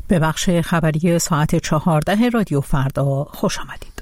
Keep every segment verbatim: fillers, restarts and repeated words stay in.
به بخش خبری ساعت چهارده رادیو فردا خوش آمدید.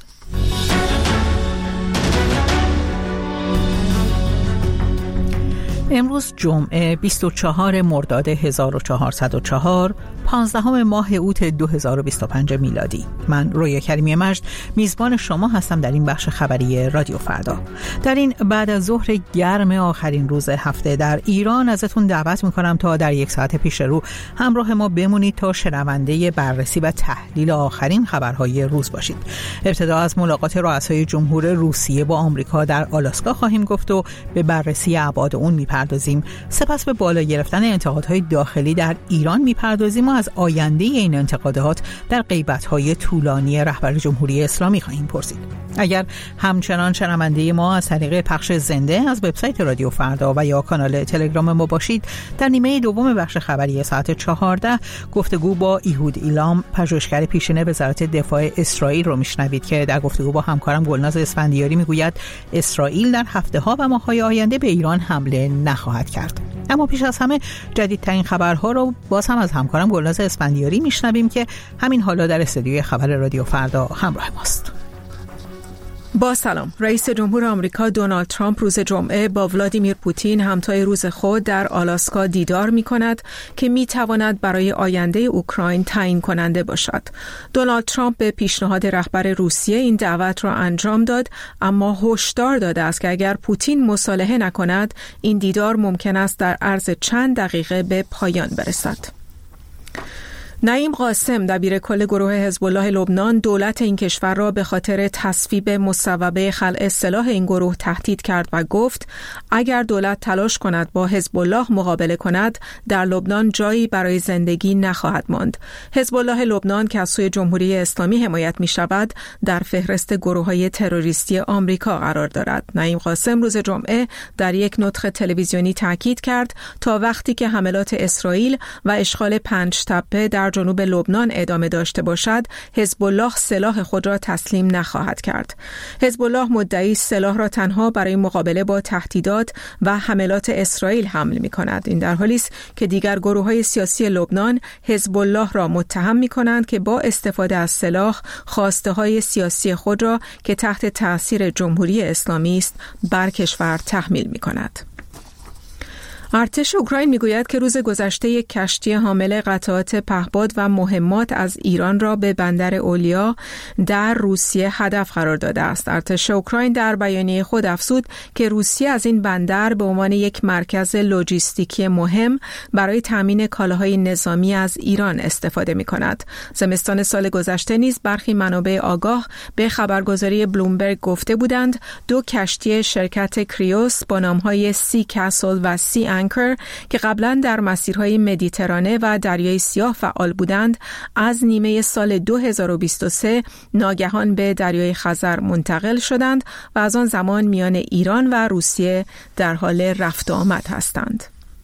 امروز جمعه بیست و چهارم مرداد هزار و چهارصد و چهار، پانزدهم ماه اوت دو هزار و بیست و پنج میلادی. من رویا کریمی مجد میزبان شما هستم در این بخش خبری رادیو فردا. در این بعد از ظهر گرم آخرین روز هفته در ایران ازتون دعوت میکنم تا در یک ساعت پیش رو همراه ما بمونید تا شنونده بررسی و تحلیل آخرین خبرهای روز باشید. ابتدا از ملاقات رؤسای جمهور روسیه با آمریکا در آلاسکا خواهیم گفت و به بررسی ابعاد اون میپردازیم. سپس به بالا گرفتن انتقادهای داخلی در ایران میپردازیم و از آینده این انتقادات در غیبت‌های طولانی رهبر جمهوری اسلامی خواهیم پرسید. اگر همچنان شنونده ما از طریق پخش زنده از وبسایت رادیو فردا و یا کانال تلگرام ما باشید، در نیمه دوم بخش خبری ساعت چهارده گفتگو با ایهود ایلام، پژوهشگر پیشین وزارت دفاع اسرائیل رو میشنوید که در گفتگو با همکارم گلناز اسفندیاری میگوید اسرائیل در هفته‌ها و ماه‌های آینده به ایران حمله نخواهد کرد. اما پیش از همه جدیدترین خبرها رو باز هم از همکارم گلناز اسفندیاری میشنویم که همین حالا در استودیوی خبر رادیو فردا همراه ماست. با سلام. رئیس جمهور آمریکا دونالد ترامپ روز جمعه با ولادیمیر پوتین همتای روز خود در آلاسکا دیدار می کند که می تواند برای آینده اوکراین تعیین کننده باشد. دونالد ترامپ به پیشنهاد رهبر روسیه این دعوت را انجام داد، اما هشدار داده است که اگر پوتین مصالحه نکند این دیدار ممکن است در عرض چند دقیقه به پایان برسد. نعیم قاسم دبیر کل گروه حزب الله لبنان دولت این کشور را به خاطر تصویب مصوبه خلع سلاح این گروه تهدید کرد و گفت اگر دولت تلاش کند با حزب الله مقابله کند در لبنان جایی برای زندگی نخواهد ماند. حزب الله لبنان که از سوی جمهوری اسلامی حمایت می شود در فهرست گروه‌های تروریستی آمریکا قرار دارد. نعیم قاسم روز جمعه در یک نطق تلویزیونی تاکید کرد تا وقتی که حملات اسرائیل و اشغال پنج تپه در جنوب لبنان ادامه داشته باشد، حزب الله سلاح خود را تسلیم نخواهد کرد. حزب الله مدعی سلاح را تنها برای مقابله با تهدیدات و حملات اسرائیل حمل می کند. این در حالی است که دیگر گروه‌های سیاسی لبنان حزب الله را متهم می کنند که با استفاده از سلاح خواسته‌های سیاسی خود را که تحت تأثیر جمهوری اسلامی است بر کشور تحمیل می کند. ارتش اوکراین میگوید که روز گذشته یک کشتی حامل قطعات پهپاد و مهمات از ایران را به بندر اولیا در روسیه هدف قرار داده است. ارتش اوکراین در بیانیه خود افزود که روسیه از این بندر به عنوان یک مرکز لوجستیکی مهم برای تامین کالاهای نظامی از ایران استفاده می‌کند. زمستان سال گذشته نیز برخی منابع آگاه به خبرگزاری بلومبرگ گفته بودند دو کشتی شرکت کریوس با نام‌های سی کاسل و سی انکر که قبلا در مسیرهای مدیترانه و دریای سیاه فعال بودند از نیمه سال دو هزار و بیست و سه ناگهان به دریای خزر منتقل شدند و از آن زمان میان ایران و روسیه در حال رفت و آمد هستند.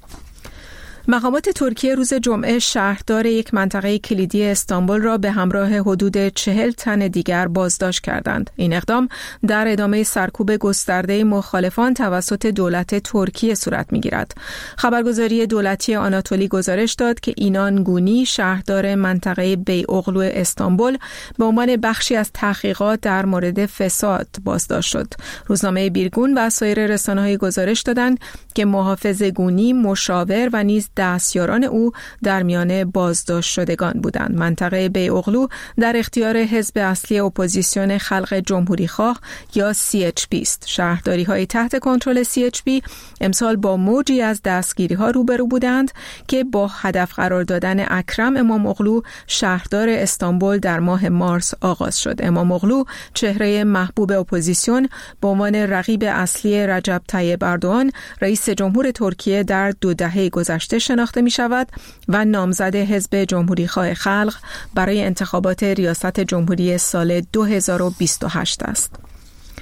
مقامات ترکیه روز جمعه شهردار یک منطقه کلیدی استانبول را به همراه حدود چهل تن دیگر بازداشت کردند. این اقدام در ادامه سرکوب گسترده مخالفان توسط دولت ترکیه صورت می‌گیرد. خبرگزاری دولتی آناتولی گزارش داد که اینان گونی شهردار منطقه بی‌اوغلو استانبول به عنوان بخشی از تحقیقات در مورد فساد بازداشت شد. روزنامه بیرگون و سایر رسانه‌های گزارش دادند که محافظ گونی مشاور و نیز دستیاران او در میان بازداشت شدگان بودند. منطقه بی‌اوغلو در اختیار حزب اصلی اپوزیسیون خلق جمهوری خواه یا سی اچ پی است. شهرداری‌های تحت کنترل سی اچ پی امسال با موجی از دستگیری‌ها روبرو بودند که با هدف قرار دادن اکرم اماموغلو شهردار استانبول در ماه مارس آغاز شد. اماموغلو چهره محبوب اپوزیسیون به عنوان رقیب اصلی رجب طیب اردوغان رئیس جمهور ترکیه در دو دهه گذشته شناخته می شود و نامزد حزب جمهوری خواه خلق برای انتخابات ریاست جمهوری سال دو هزار و بیست و هشت است.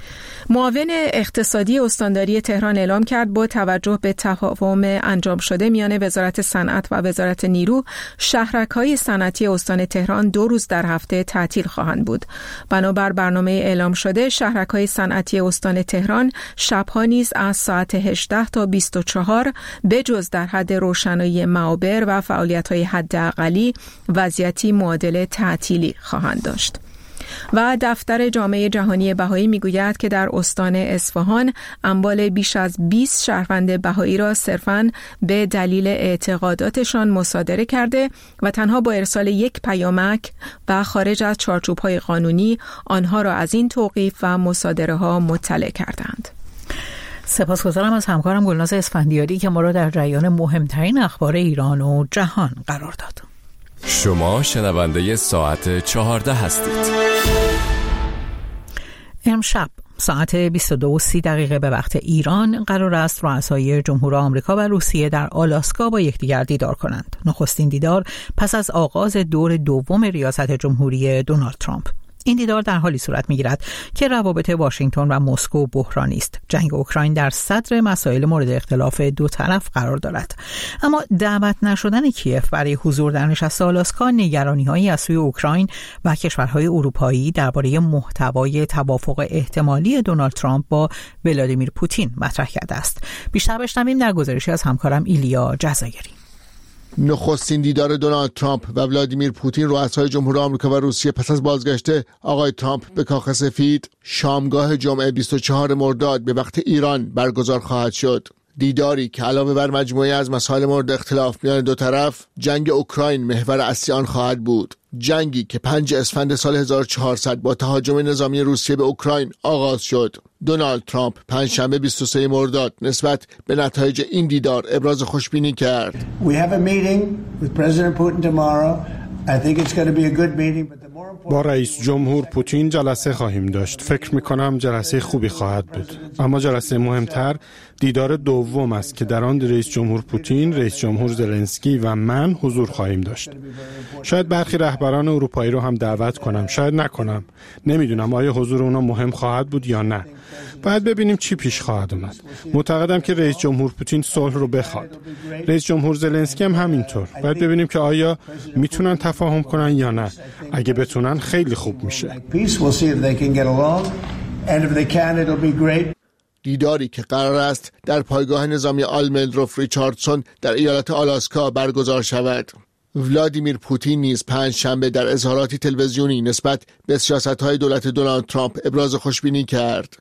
معاون اقتصادی استانداری تهران اعلام کرد با توجه به تفاهم انجام شده میان وزارت صنعت و وزارت نیرو، شهرک‌های صنعتی استان تهران دو روز در هفته تعطیل خواهند بود. بنابر برنامه اعلام شده، شهرک‌های صنعتی استان تهران شب‌ها نیز از ساعت هجده تا بیست و چهار به جز در حد روشنایی معابر و فعالیت‌های حداقلی وضعیتی معادل تعطیلی خواهند داشت. و دفتر جامعه جهانی بهایی میگوید که در استان اصفهان اموال بیش از بیست شهروند بهایی را صرفاً به دلیل اعتقاداتشان مصادره کرده و تنها با ارسال یک پیامک و خارج از چارچوب‌های قانونی آنها را از این توقیف و مصادره ها مطلع کردند. سپاسگزارم از همکارم گلناز اسفندیاری که ما را در جریان مهمترین اخبار ایران و جهان قرار داد. شما شنونده ساعت چهارده هستید. امشب ساعت بیست و دو و سی دقیقه به وقت ایران قرار است رؤسای جمهور آمریکا و روسیه در آلاسکا با یکدیگر دیدار کنند. نخستین دیدار پس از آغاز دور دوم ریاست جمهوری دونالد ترامپ. این دیدار در حالی صورت می‌گیرد که روابط واشنگتن و مسکو بحرانی است. جنگ اوکراین در صدر مسائل مورد اختلاف دو طرف قرار دارد. اما دعوت نشدن کیف برای حضور در نشست آلاسکا نگرانی‌هایی از سوی اوکراین و کشورهای اروپایی درباره محتوای توافق احتمالی دونالد ترامپ با ولادیمیر پوتین مطرح کرده است. بیشتر بشنویم در گزارشی از همکارم ایلیا جزایری. نخستین دیدار دونالد ترامپ و ولادیمیر پوتین رؤسای جمهور آمریکا و روسیه پس از بازگشت آقای ترامپ به کاخ سفید شامگاه جمعه بیست و چهارم مرداد به وقت ایران برگزار خواهد شد. دیداری که علاوه بر مجموعه از مسائل مورد اختلاف میان دو طرف، جنگ اوکراین محور اصلی آن خواهد بود. جنگی که پنجم اسفند سال هزار و چهارصد با تهاجم نظامی روسیه به اوکراین آغاز شد. دونالد ترامپ پنجشنبه بیست و سوم مرداد نسبت به نتایج این دیدار ابراز خوشبینی کرد. We have a meeting with President Putin tomorrow. I think it's going to be a good meeting, but با رئیس جمهور پوتین جلسه خواهیم داشت. فکر می‌کنم جلسه خوبی خواهد بود. اما جلسه مهمتر دیدار دوم است که در آن رئیس جمهور پوتین، رئیس جمهور زلنسکی و من حضور خواهیم داشت. شاید برخی رهبران اروپایی رو هم دعوت کنم، شاید نکنم. نمیدونم آیا حضور اونا مهم خواهد بود یا نه. باید ببینیم چی پیش خواهد اومد. معتقدم که رئیس جمهور پوتین صلح رو بخواد. رئیس جمهور زلنسکی هم همینطور. باید ببینیم که آیا میتونن تفاهم کنن یا نه. اگه بتونن خیلی خوب میشه. دیداری که قرار است در پایگاه نظامی آلمندروف ریچاردسون در ایالت آلاسکا برگزار شود. ولادیمیر پوتین نیز پنج شنبه در اظهاراتی تلویزیونی نسبت به سیاست‌های دولت دونالد ترامپ ابراز خوشبینی کرد.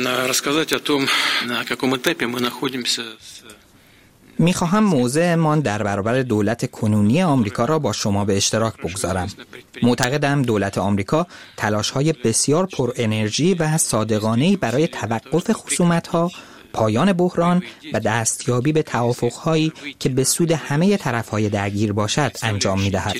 میخواهم موضعمان در برابر دولت کنونی آمریکا را با شما به اشتراک بگذارم. معتقدم دولت آمریکا تلاش‌های بسیار پر انرژی و صادقانه‌ای برای توقف خصومت‌ها، پایان بحران و دستیابی به توافق‌هایی که به سود همه طرف‌های درگیر باشد انجام می‌دهد.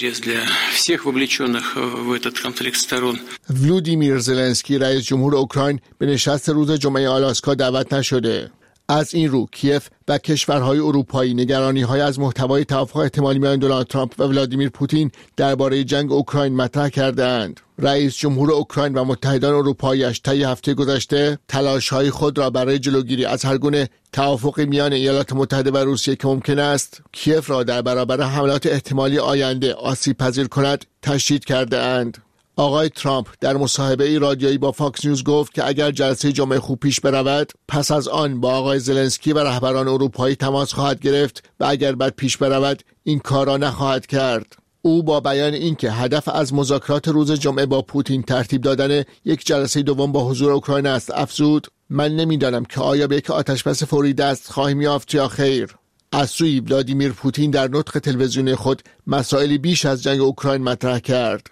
ولادیمیر زلنسکی رئیس جمهور اوکراین به نشست روز جمعه آلاسکا دعوت نشده. از این رو کیف و کشورهای اروپایی نگرانی‌های از محتوای توافق احتمالی میان دونالد ترامپ و ولادیمیر پوتین درباره جنگ اوکراین مطرح کرده‌اند. رئیس جمهور اوکراین و متحدان اروپایی‌اش طی هفته گذشته تلاش‌های خود را برای جلوگیری از هر گونه توافق میان ایالات متحده و روسیه که ممکن است کیف را در برابر حملات احتمالی آینده آسیب‌پذیر کند تشدید کرده‌اند. آقای ترامپ در مصاحبه رادیویی با فاکس نیوز گفت که اگر جلسه جمعه خوب پیش برود، پس از آن با آقای زلنسکی و رهبران اروپایی تماس خواهد گرفت و اگر بد پیش برود، این کار را نخواهد کرد. او با بیان اینکه هدف از مذاکرات روز جمعه با پوتین ترتیب دادن یک جلسه دوم با حضور اوکراین است افزود: من نمیدانم که آیا به یک آتشبس فوری دست خواهیم یافت یا خیر. از سوی ولادیمیر پوتین در نطق تلویزیونی خود مسائلی بیش از جنگ اوکراین مطرح کرد.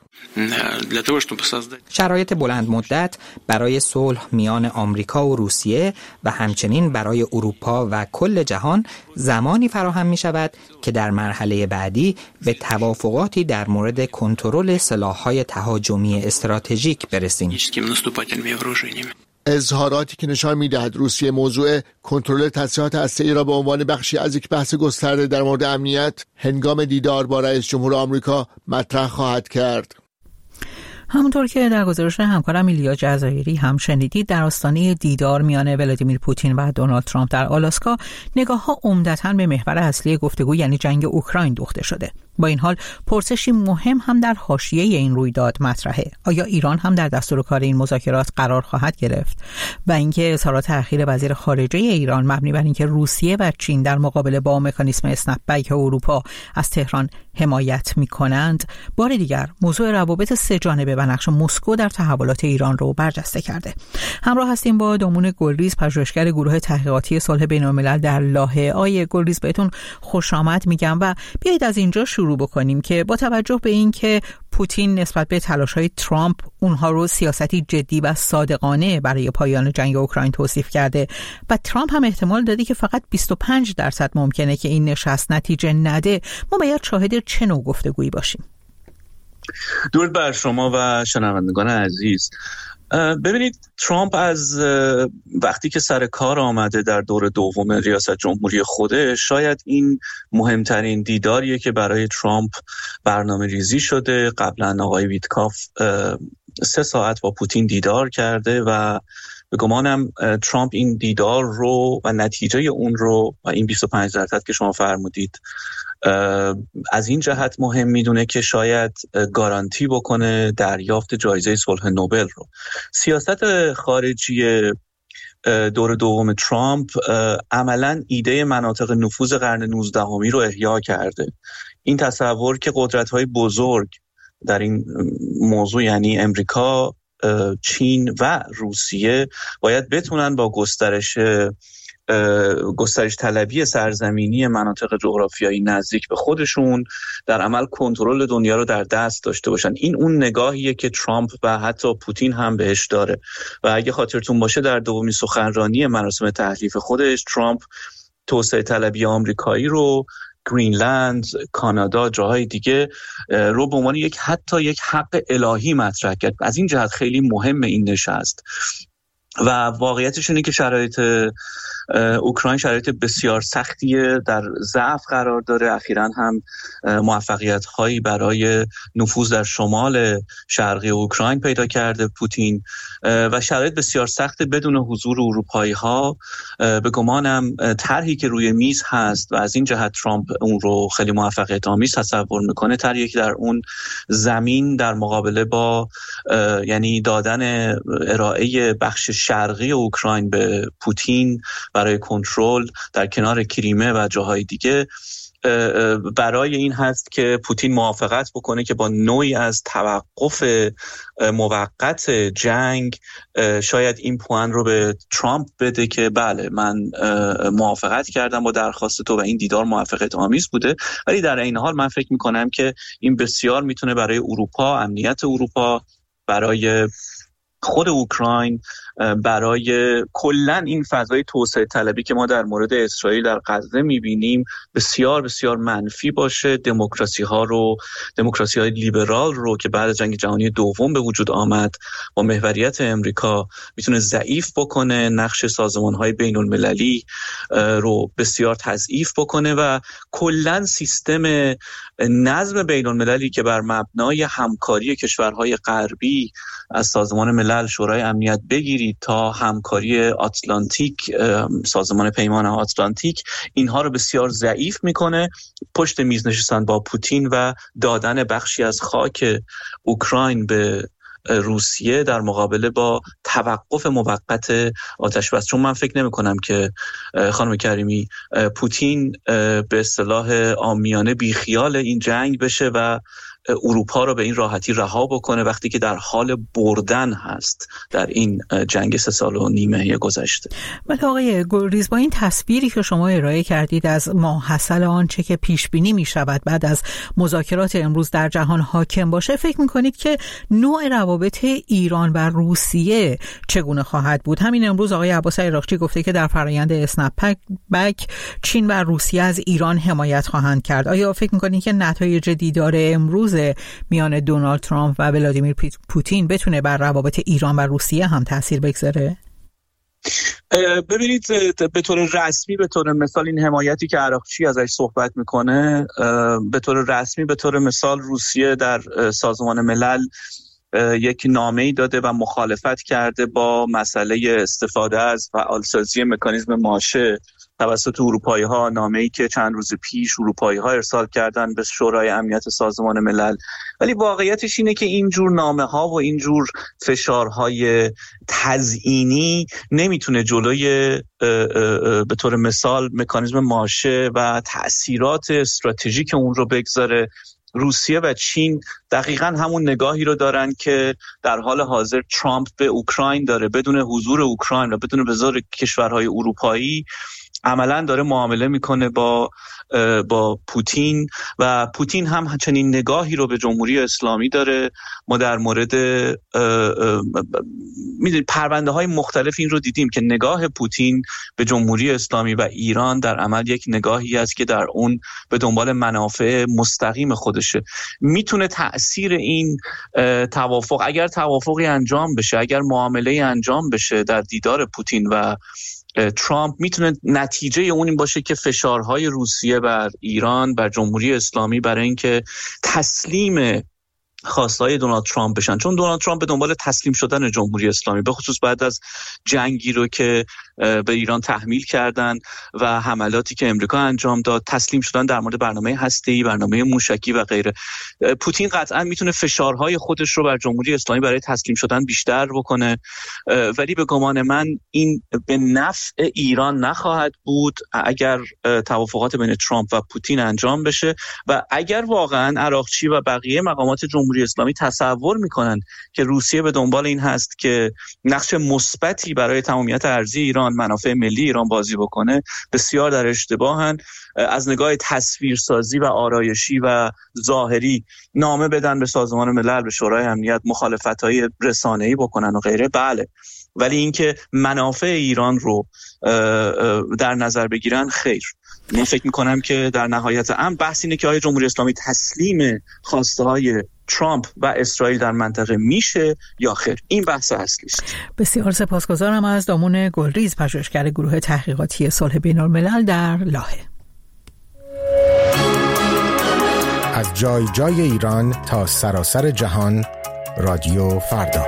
شرایط بلند مدت برای صلح میان آمریکا و روسیه و همچنین برای اروپا و کل جهان زمانی فراهم می شود که در مرحله بعدی به توافقاتی در مورد کنترل سلاح‌های تهاجمی استراتژیک برسیم. اظهاراتی که نشان می‌دهد روسیه موضوع کنترل تسلیحات هسته‌ای را به عنوان بخشی از یک بحث گسترده در مورد امنیت هنگام دیدار با رئیس جمهور آمریکا مطرح خواهد کرد. همونطور که در گزارش همکارم ایلیا جزایری هم شنیدید، در آستانه دیدار میان ولادیمیر پوتین و دونالد ترامپ در آلاسکا نگاه‌ها عمدتاً به محور اصلی گفتگو یعنی جنگ اوکراین دوخته شده. با این حال پرسشی مهم هم در حاشیه این رویداد مطرحه: آیا ایران هم در دستور کار این مذاکرات قرار خواهد گرفت؟ و اینکه اظهارات اخیر وزیر خارجه ایران مبنی بر اینکه روسیه و چین در مقابله با مکانیسم اسنپ بک اروپا از تهران حمایت می‌کنند، بار دیگر موضوع روابط سه جانبه و نقش مسکو در تحولات ایران رو برجسته کرده. همراه هستیم با دامون گلریز، پژوهشگر گروه تحقیقاتی صلح بین‌الملل در لاهه. آیه گلریز، بهتون خوش آمد میگم و بیایید از اینجا شروع بکنیم که با توجه به اینکه پوتین نسبت به تلاش‌های ترامپ اونها رو سیاستی جدی و صادقانه برای پایان جنگ اوکراین توصیف کرده و ترامپ هم احتمال داده که فقط بیست و پنج درصد ممکنه که این نشست نتیجه نده، ما باید شاهد چه نوع گفتگویی باشیم؟ درود بر شما و شنوندگان عزیز. ببینید، ترامپ از وقتی که سر کار آمده در دور دوم ریاست جمهوری خودش، شاید این مهمترین دیداریه که برای ترامپ برنامه ریزی شده. قبلا آقای ویتکاف سه ساعت با پوتین دیدار کرده و به گمانم ترامپ این دیدار رو و نتیجه اون رو و این بیست و پنج درصد که شما فرمودید از این جهت مهم میدونه که شاید گارانتی بکنه دریافت جایزه صلح نوبل رو. سیاست خارجی دور دوم ترامپ عملاً ایده مناطق نفوذ قرن نوزدهمی رو احیا کرده. این تصور که قدرت‌های بزرگ در این موضوع یعنی امریکا، چین و روسیه باید بتونن با گسترش گسترش طلبی سرزمینی مناطق جغرافیایی نزدیک به خودشون در عمل کنترل دنیا رو در دست داشته باشن. این اون نگاهیه که ترامپ و حتی پوتین هم بهش داره و اگه خاطرتون باشه در دومین سخنرانی مراسم تحلیف خودش، ترامپ توسعه طلبی آمریکایی رو، گرینلند، کانادا، جاهای دیگه رو به عنوان یک حتی یک حق الهی مطرح کرد. از این جهت خیلی مهم این نشست و واقعیتش اینه که شرایط اوکراین شرایط بسیار سختیه، در ضعف قرار داره. اخیراً هم موفقیت هایی برای نفوذ در شمال شرقی اوکراین پیدا کرده پوتین و شرایط بسیار سخت بدون حضور اروپایی ها. به گمانم طرحی که روی میز هست و از این جهت ترامپ اون رو خیلی موفقیت آمیز تصور میکنه، طرحی که در اون زمین در مقابله با یعنی دادن ارائه بخش شرقی اوکراین به پوتین برای کنترل در کنار کریمه و جاهای دیگه برای این هست که پوتین موافقت بکنه که با نوعی از توقف موقت جنگ شاید این پوان رو به ترامپ بده که بله من موافقت کردم با درخواست تو و این دیدار موفقیت آمیز بوده. ولی در این حال من فکر میکنم که این بسیار میتونه برای اروپا، امنیت اروپا، برای خود اوکراین، برای کلن این فضای توسعه طلبی که ما در مورد اسرائیل در غزه میبینیم بسیار بسیار منفی باشه. دموکراسی ها رو، دموکراسی های لیبرال رو که بعد از جنگ جهانی دوم به وجود آمد با محوریت امریکا میتونه ضعیف بکنه، نقش سازمان های بین المللی رو بسیار تضعیف بکنه و کلن سیستم نظم بین المللی که بر مبنای همکاری کشورهای غربی از سازمان ملل، شورای امنیت بگیرید تا همکاری آتلانتیک، سازمان پیمان آتلانتیک، اینها رو بسیار ضعیف میکنه. پشت میز نشستن با پوتین و دادن بخشی از خاک اوکراین به روسیه در مقابله با توقف موقت آتش بس. چون من فکر نمی کنم که خانم کریمی پوتین به اصطلاح عامیانه بیخیال این جنگ بشه و اروپا رو به این راحتی رها بکنه وقتی که در حال بردن هست در این جنگ سه سال و نیمه گذشته. ولی آقای گلریز، با این تصویری که شما ارائه کردید از ماحصل آنچه که پیش بینی می شود بعد از مذاکرات امروز در جهان حاکم باشه، فکر می کنید که نوع روابط ایران و روسیه چگونه خواهد بود؟ همین امروز آقای عباس عراقچی گفته که در فرآیند اسنپ بک چین و روسیه از ایران حمایت خواهند کرد. آیا فکر می کنید که نتایج دیدار امروز میان دونالد ترامپ و ولادیمیر پوتین بتونه بر روابط ایران و روسیه هم تاثیر بگذاره؟ ببینید، به طور رسمی، به طور مثال این حمایتی که عراقچی ازش صحبت میکنه، به طور رسمی به طور مثال روسیه در سازمان ملل یک نامه‌ای داده و مخالفت کرده با مسئله استفاده از فعالسازی مکانیزم ماشه توسط اروپایی‌ها، نامه‌ای که چند روز پیش اروپایی‌ها ارسال کردن به شورای امنیت سازمان ملل. ولی واقعیتش اینه که این جور نامه‌ها و این جور فشارهای تزیینی نمیتونه جلوی به طور مثال مکانیزم ماشه و تأثیرات استراتژیک اون رو بگذاره. روسیه و چین دقیقاً همون نگاهی رو دارن که در حال حاضر ترامپ به اوکراین داره. بدون حضور اوکراین و بدون حضور کشورهای اروپایی عملاً داره معامله میکنه با با پوتین و پوتین هم چنین نگاهی رو به جمهوری اسلامی داره. ما در مورد میدونید پرونده های مختلف این رو دیدیم که نگاه پوتین به جمهوری اسلامی و ایران در عمل یک نگاهی است که در اون به دنبال منافع مستقیم خودشه. میتونه تأثیر این توافق، اگر توافقی انجام بشه، اگر معامله انجام بشه در دیدار پوتین و ترامپ، میتونه نتیجه اون این باشه که فشارهای روسیه بر ایران، بر جمهوری اسلامی برای اینکه تسلیم خواستهای دونالد ترامپ بشن، چون دونالد ترامپ به دنبال تسلیم شدن جمهوری اسلامی، به خصوص بعد از جنگی رو که به ایران تحمیل کردن و حملاتی که امریکا انجام داد، تسلیم شدن در مورد برنامه هسته‌ای، برنامه موشکی و غیره. پوتین قطعا میتونه فشارهای خودش رو بر جمهوری اسلامی برای تسلیم شدن بیشتر بکنه، ولی به گمان من این به نفع ایران نخواهد بود اگر توافقات بین ترامپ و پوتین انجام بشه و اگر واقعا عراقچی و بقیه مقامات جمهوری اسلامی تصور میکنن که روسیه به دنبال این هست که نقش مثبتی برای تمامیت ارضی ایران، منافع ملی ایران بازی بکنه، بسیار در اشتباهن. از نگاه تصویرسازی و آرایشی و ظاهری نامه بدن به سازمان ملل، به شورای امنیت، مخالفت‌های رسانه‌ای بکنن و غیره، بله، ولی اینکه منافع ایران رو در نظر بگیرن، خیر. من فکر میکنم که در نهایت امر بحث اینه که آیا جمهوری اسلامی تسلیم خواسته های ترامپ و اسرائیل در منطقه میشه یا خیر. این بحث اصلی است. بسیار سپاسگزارم از دامون گلریز، پژوهشگر گروه تحقیقاتی صلح بین‌الملل در لاهه. از جای جای ایران تا سراسر جهان، رادیو فردا.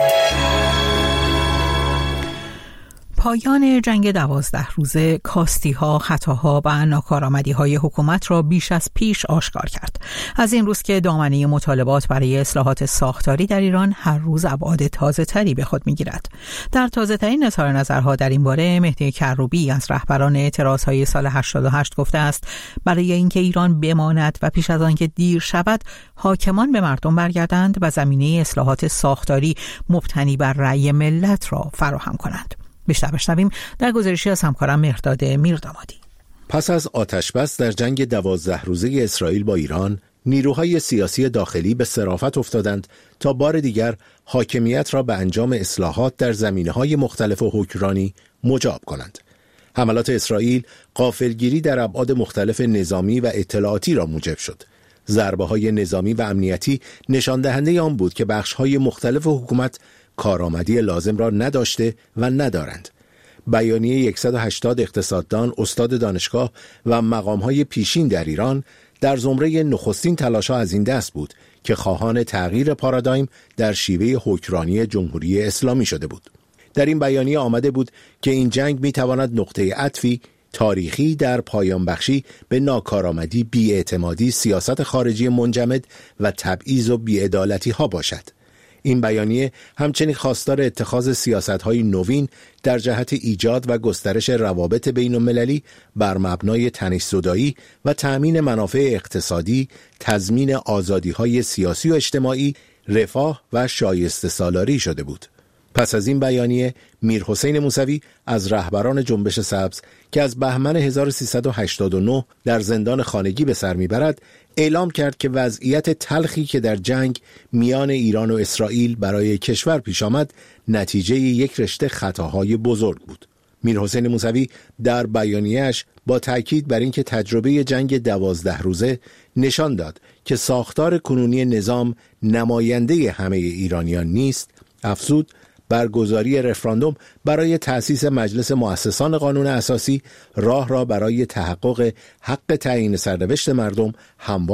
پایان جنگ دوازده روزه کاستی‌ها، خطاها و ناکارآمدی‌های حکومت را بیش از پیش آشکار کرد. از این روز که دامنه مطالبات برای اصلاحات ساختاری در ایران هر روز ابعاد تازه‌تری به خود می‌گیرد. در تازه‌ترین اظهار نظرها در این باره، مهدی کروبی از رهبران اعتراض‌های سال هشتاد و هشت گفته است برای اینکه ایران بماند و پیش از آنکه دیر شود، حاکمان به مردم برگردند و زمینه اصلاحات ساختاری مبتنی بر رأی ملت را فراهم کنند. بیشتر بشنویم در گزارشی از همکارم مهرداد میردامادی. پس از آتشبس در جنگ دوازده روزه اسرائیل با ایران، نیروهای سیاسی داخلی به صرافت افتادند تا بار دیگر حاکمیت را به انجام اصلاحات در زمینه‌های مختلف و حکمرانی مجاب کنند. حملات اسرائیل غافلگیری در ابعاد مختلف نظامی و اطلاعاتی را موجب شد. ضربه‌های نظامی و امنیتی نشان دهنده آن بود که بخش‌های مختلف حکومت کارآمدی لازم را نداشته و ندارند. بیانیه صد و هشتاد اقتصاددان، استاد دانشگاه و مقام‌های پیشین در ایران در زمره نخستین تلاش‌ها از این دست بود که خواهان تغییر پارادایم در شیوه حکمرانی جمهوری اسلامی شده بود. در این بیانیه آمده بود که این جنگ می‌تواند نقطه عطفی تاریخی در پایان بخشی به ناکارآمدی، بی‌اعتمادی، سیاست خارجی منجمد و تبعیض و بی‌عدالتی‌ها باشد. این بیانیه همچنین خواستار اتخاذ سیاست‌های نوین در جهت ایجاد و گسترش روابط بین‌المللی بر مبنای تنش‌زدایی و تأمین منافع اقتصادی، تضمین آزادی‌های سیاسی و اجتماعی، رفاه و شایسته سالاری شده بود. پس از این بیانیه، میرحسین موسوی از رهبران جنبش سبز که از بهمن هزار و سیصد و هشتاد و نه در زندان خانگی به سر میبرد، اعلام کرد که وضعیت تلخی که در جنگ میان ایران و اسرائیل برای کشور پیش آمد، نتیجه یک رشته خطاهای بزرگ بود. میرحسین موسوی در بیانیه‌اش با تأکید بر اینکه تجربه جنگ دوازده روزه نشان داد که ساختار کنونی نظام نماینده همه ایرانیان نیست، افزود برگزاری رفراندوم برای تأسیس مجلس مؤسسان قانون اساسی راه را برای تحقق حق تعیین سرنوشت مردم هموار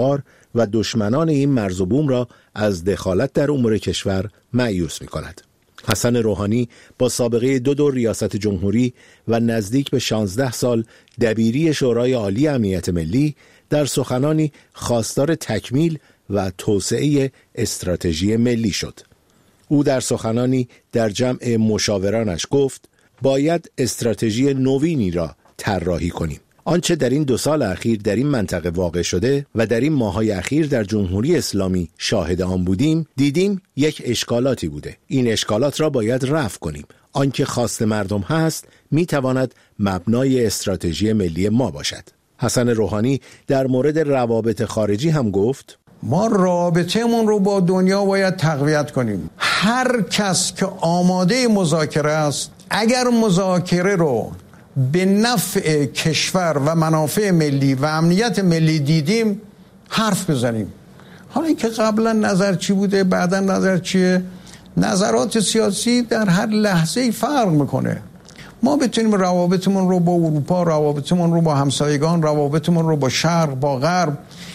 و دشمنان این مرز و بوم را از دخالت در امور کشور مأیوس می‌کند. حسن روحانی با سابقه دو دور ریاست جمهوری و نزدیک به شانزده سال دبیری شورای عالی امنیت ملی در سخنانی خواستار تکمیل و توسعه استراتژی ملی شد. او در سخنانی در جمع مشاورانش گفت باید استراتژی نوینی را طراحی کنیم. آنچه در این دو سال اخیر در این منطقه واقع شده و در این ماه‌های اخیر در جمهوری اسلامی شاهد آن بودیم، دیدیم یک اشکالاتی بوده. این اشکالات را باید رفع کنیم. آنکه خواست مردم هست میتواند مبنای استراتژی ملی ما باشد. حسن روحانی در مورد روابط خارجی هم گفت ما رابطه‌مون رو با دنیا باید تقویت کنیم. هر کس که آماده مذاکره است، اگر مذاکره رو به نفع کشور و منافع ملی و امنیت ملی دیدیم حرف بزنیم. حالا اینکه قبلا نظر چی بوده بعدا نظر چیه، نظرات سیاسی در هر لحظه‌ای فرق میکنه. ما بتونیم روابطمون رو با اروپا، روابطمون رو با همسایگان، روابطمون رو با شرق، با غرب،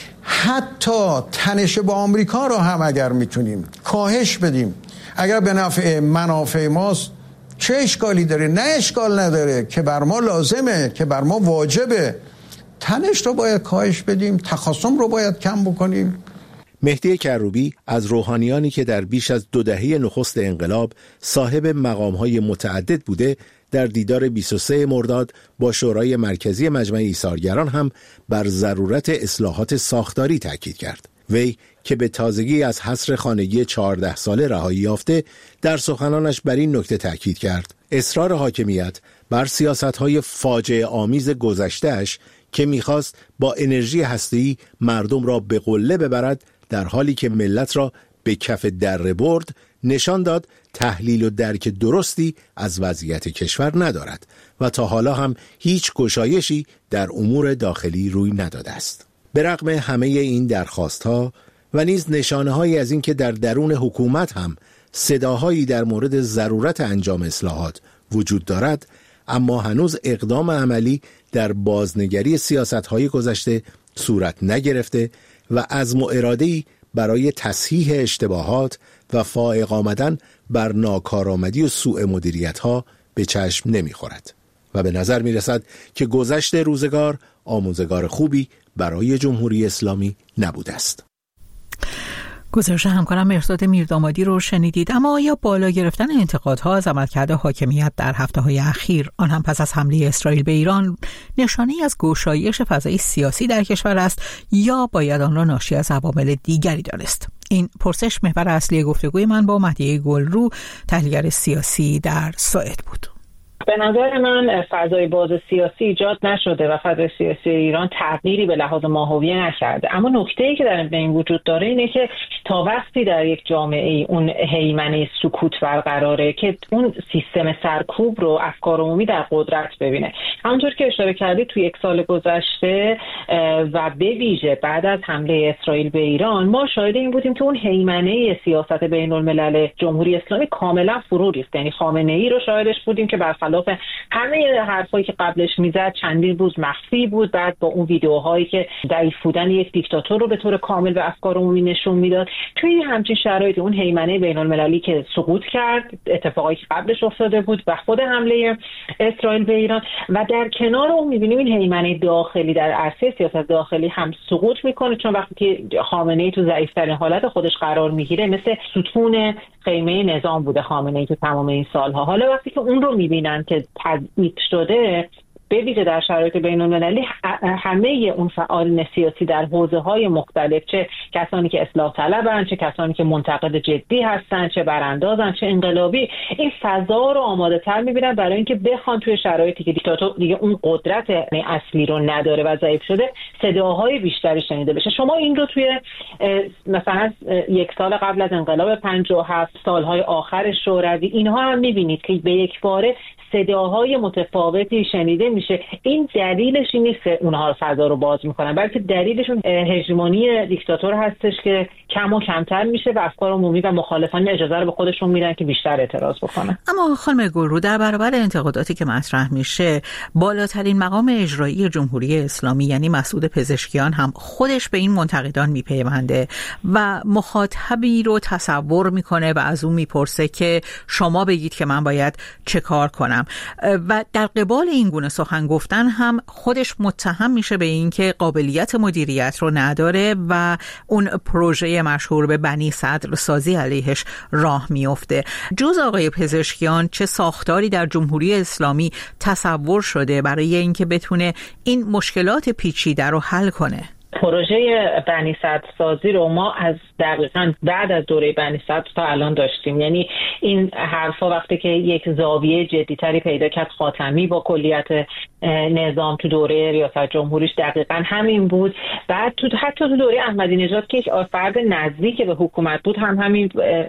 حتی تنش با آمریکا رو هم اگر میتونیم کاهش بدیم، اگر به نفع منافع ماست، چه اشکالی داره؟ نه اشکال نداره که بر ما لازمه، که بر ما واجبه. تنش رو باید کاهش بدیم، تخاصم رو باید کم بکنیم. مهدی کروبی از روحانیانی که در بیش از دو دهه نخست انقلاب صاحب مقام‌های متعدد بوده، در دیدار بیست و سوم مرداد با شورای مرکزی مجمع ایثارگران هم بر ضرورت اصلاحات ساختاری تاکید کرد. وی که به تازگی از حصر خانگی چهارده ساله رهایی یافته، در سخنانش بر این نکته تاکید کرد: اصرار حاکمیت بر سیاست‌های فاجعه آمیز گذشته‌اش که می‌خواست با انرژی هسته‌ای مردم را به قله ببرد، در حالی که ملت را به کف دره برد، نشان داد تحلیل و درک درستی از وضعیت کشور ندارد و تا حالا هم هیچ گشایشی در امور داخلی روی نداده است. به رغم همه این درخواست‌ها و نیز نشانه‌هایی از این که در درون حکومت هم صداهایی در مورد ضرورت انجام اصلاحات وجود دارد، اما هنوز اقدام عملی در بازنگری سیاست‌های گذشته صورت نگرفته و عزم و اراده‌ای برای تصحیح اشتباهات و فائق آمدن بر ناکارآمدی و سوء مدیریت‌ها به چشم نمی‌خورد و به نظر می‌رسد که گذشت روزگار آموزگار خوبی برای جمهوری اسلامی نبوده است. گزارش همکارم مهرداد میردامادی رو شنیدید. اما آیا بالا گرفتن انتقادها از عملکرد حاکمیت در هفته‌های اخیر، آن هم پس از حمله اسرائیل به ایران، نشانه‌ای از گشایش فضای سیاسی در کشور است یا باید آن را ناشی از عوامل دیگری دانست؟ این پرسش محور اصلی گفتگوی من با مهدیه گلرو، تحلیلگر سیاسی در سوئد بود. به نظر من فضای باز سیاسی ایجاد نشده و فضای سیاسی ایران تغییری به لحاظ ماهویه نکرده، اما نکته‌ای که در این وجود داره اینه که تا وقتی در یک جامعه اون هیمنه سکوت برقراره که اون سیستم سرکوب رو افکار عمومی در قدرت ببینه. همونطور که اشاره کردید توی یک سال گذشته و به ویژه بعد از حمله اسرائیل به ایران، ما شاهد این بودیم که اون هیمنه سیاست بین الملل جمهوری اسلامی کاملا فرو ریخت. یعنی خامنه‌ای رو شاهدش بودیم که برخلاف همه حرفایی که قبلش میزد چندین روز مخفی بود، بعد با اون ویدیوهایی که ضعیف بودن یک دیکتاتور رو به طور کامل به افکار عمومی نشون میداد، توی همچین شرایطی اون هیمنه بین المللی که سقوط کرد، اتفاقایی که قبلش افتاده بود و خود حمله اسرائیل به ایران، و در کنار اون میبینیم این هیمنه داخلی در عرصه سیاست داخلی هم سقوط میکنه، چون وقتی که خامنه‌ای تو ضعیف‌ترین حالت خودش قرار میگیره مثل ستون خیمه نظام بوده خامنه‌ای تو تمام این سالها. حالا وقتی که اون رو میبینن که تضعیف شده، به ویژه در شرایط بین‌المللی، همه اون فعالین سیاسی در حوزه‌های مختلف، چه کسانی که اصلاح طلبن، چه کسانی که منتقد جدی هستن، چه براندازن، چه انقلابی، این فضا رو آماده‌تر می‌بینن برای اینکه بخوان توی شرایطی که دیکتاتور دیگه اون قدرت اصلی رو نداره و ضعیف شده، صداهای بیشتری شنیده بشه. شما این رو توی مثلا یک سال قبل از انقلاب پنجاه و هفت، سالهای آخر شوروی، اینها هم می‌بینید که به یک باره صداهای متفاوتی شنیده میشه. این دلیلش این نیست که اونها فضا رو باز میکنن، بلکه دلیلشون هژمونی دیکتاتور هستش که کم و کمتر میشه و افکار عمومی و مخالفان اجازه رو به خودشون میدن که بیشتر اعتراض بکنن. اما خانم گلرو، در برابر انتقاداتی که مطرح میشه، بالاترین مقام اجرایی جمهوری اسلامی یعنی مسعود پزشکیان هم خودش به این منتقدان میپیونده و مخاطبی رو تصور میکنه و از اون میپرسه که شما بگید که من باید چه کار کنم و در قبال این گونه سخن گفتن هم خودش متهم میشه به این که قابلیت مدیریت رو نداره و اون پروژه مشهور به بنی صدر سازی علیهش راه میفته. جز آقای پزشکیان چه ساختاری در جمهوری اسلامی تصور شده برای اینکه بتونه این مشکلات پیچیده رو حل کنه؟ پروژه بنی صدر سازی رو ما از دقیقاً بعد از دوره بنی صدر تا الان داشتیم. یعنی این حرفا وقتی که یک زاویه جدی‌تری پیدا کرد، خاتمی با کلیت نظام تو دوره ریاست جمهوریش دقیقاً همین بود. بعد تو حتی تو دوره احمدی نژاد که یک فرد نزدیک به حکومت بود هم همین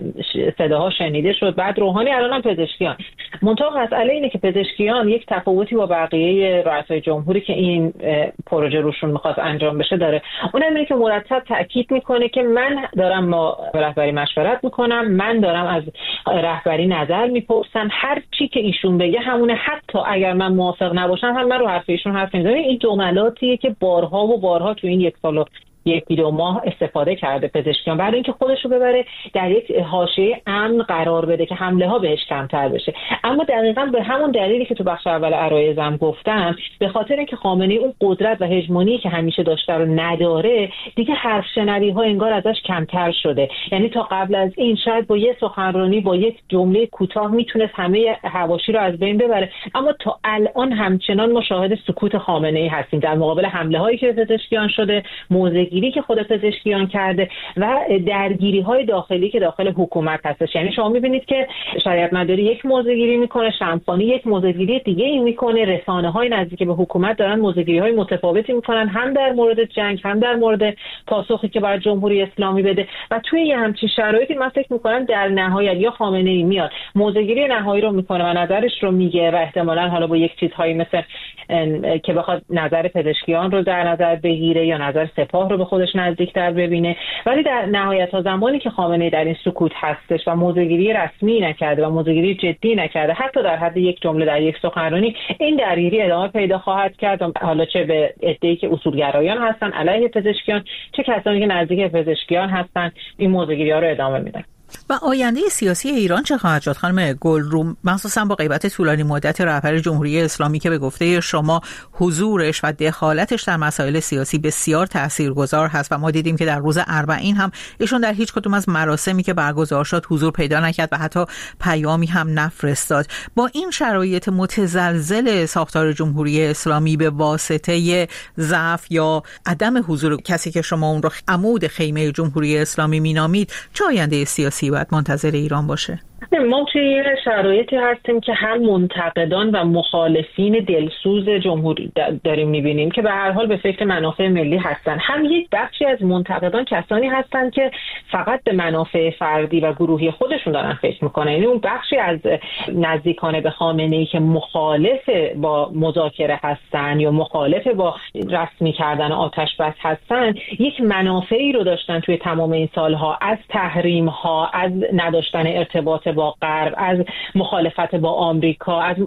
صداها شنیده شد. بعد روحانی، الان هم پزشکیان. منتها مسئله اینه که پزشکیان یک تفاوتی با بقیه رؤسای جمهوری که این پروژه روشون می‌خواست انجام بشه داره. اونم اینه که مرتب تاکید میکنه که من دارم با رهبری مشورت میکنم، من دارم از رهبری نظر میپرسم، هر چی که ایشون بگه همونه، حتی اگر من موافق نباشم هم من رو حرف ایشون حرف نمیزنم. این جملاتیه که بارها و بارها تو این یک سال و یکی دو ماه استفاده کرده پزشکیان برای اینکه خودش رو ببره در یک حاشیه امن قرار بده که حمله ها بهش کمتر بشه. اما دقیقاً به همون دلیلی که تو بخش اول عرایزم گفتم، به خاطر اینکه خامنه‌ای اون قدرت و هژمونی که همیشه داشته رو نداره، دیگه حرف شنوی ها انگار ازش کمتر شده. یعنی تا قبل از این شاید با یه سخنرانی، با یک جمله کوتاه میتونست همه حواشی رو از بین ببره، اما تا الان همچنان مشاهد سکوت خامنه‌ای هستیم در مقابل حمله هایی که پزشکیان شده، موضع که خود پزشکیان کرده و درگیری های داخلی که داخل حکومت هستش. یعنی شما میبینید که شریعت مداری یک موضع‌گیری میکنه، شمخانی یک موضع‌گیری دیگه این میکنه، رسانه های نزدیک به حکومت دارن موضع‌گیری های متفاوتی میکنن، هم در مورد جنگ، هم در مورد پاسخی که برای جمهوری اسلامی بده. و توی یه همچین شرایطی من فکر میکنم در نهایت یا خامنه‌ای میاد موضع‌گیری نهایی رو میکنه و نظرش رو میگه و احتمالاً حالا با یک چیزهایی مثل که بخواد نظر پزشکیان رو در نظر بگیره یا نظر سپاه رو به خودش نزدیکتر ببینه. ولی در نهایت تا زمانی که خامنه‌ای در این سکوت هستش و موضع‌گیری رسمی نکرده و موضع‌گیری جدی نکرده، حتی در حد یک جمله در یک سخنرانی، این درگیری ادامه پیدا خواهد کرد. حالا چه به عده‌ای که اصولگرایان هستن علیه پزشکیان، چه کسانی که نزدیک پزشکیان هستن، این موضع‌گیری‌ها رو ادامه میدن. و آینده سیاسی ایران چه خواهد شد خانم گلرو، مخصوصا با غیبت طولانی مدت رهبر جمهوری اسلامی که به گفته شما حضورش و دخالتش در مسائل سیاسی بسیار تاثیرگذار هست و ما دیدیم که در روز اربعین هم ایشون در هیچ کدوم از مراسمی که برگزار شد حضور پیدا نکرد و حتی پیامی هم نفرستاد. با این شرایط متزلزل ساختار جمهوری اسلامی به واسطه ضعف یا عدم حضور کسی که شما اون رو عمود خیمه جمهوری اسلامی مینامید، چه آینده سیاسی باید منتظر ایران باشه؟ ما توی شرایطی هستیم که هم منتقدان و مخالفین دلسوز جمهوری داریم میبینیم که به هر حال به فکر منافع ملی هستن، هم یک بخشی از منتقدان کسانی هستن که فقط به منافع فردی و گروهی خودشون دارن فکر میکنن. یعنی اون بخشی از نزدیکان به خامنه‌ای که مخالف با مذاکره هستن یا مخالف با رسمی کردن آتش بس هستن، یک منافعی رو داشتن توی تمام این سالها، از تحریم ها، از نداشتن ارتباط با غرب، از مخالفت با آمریکا، از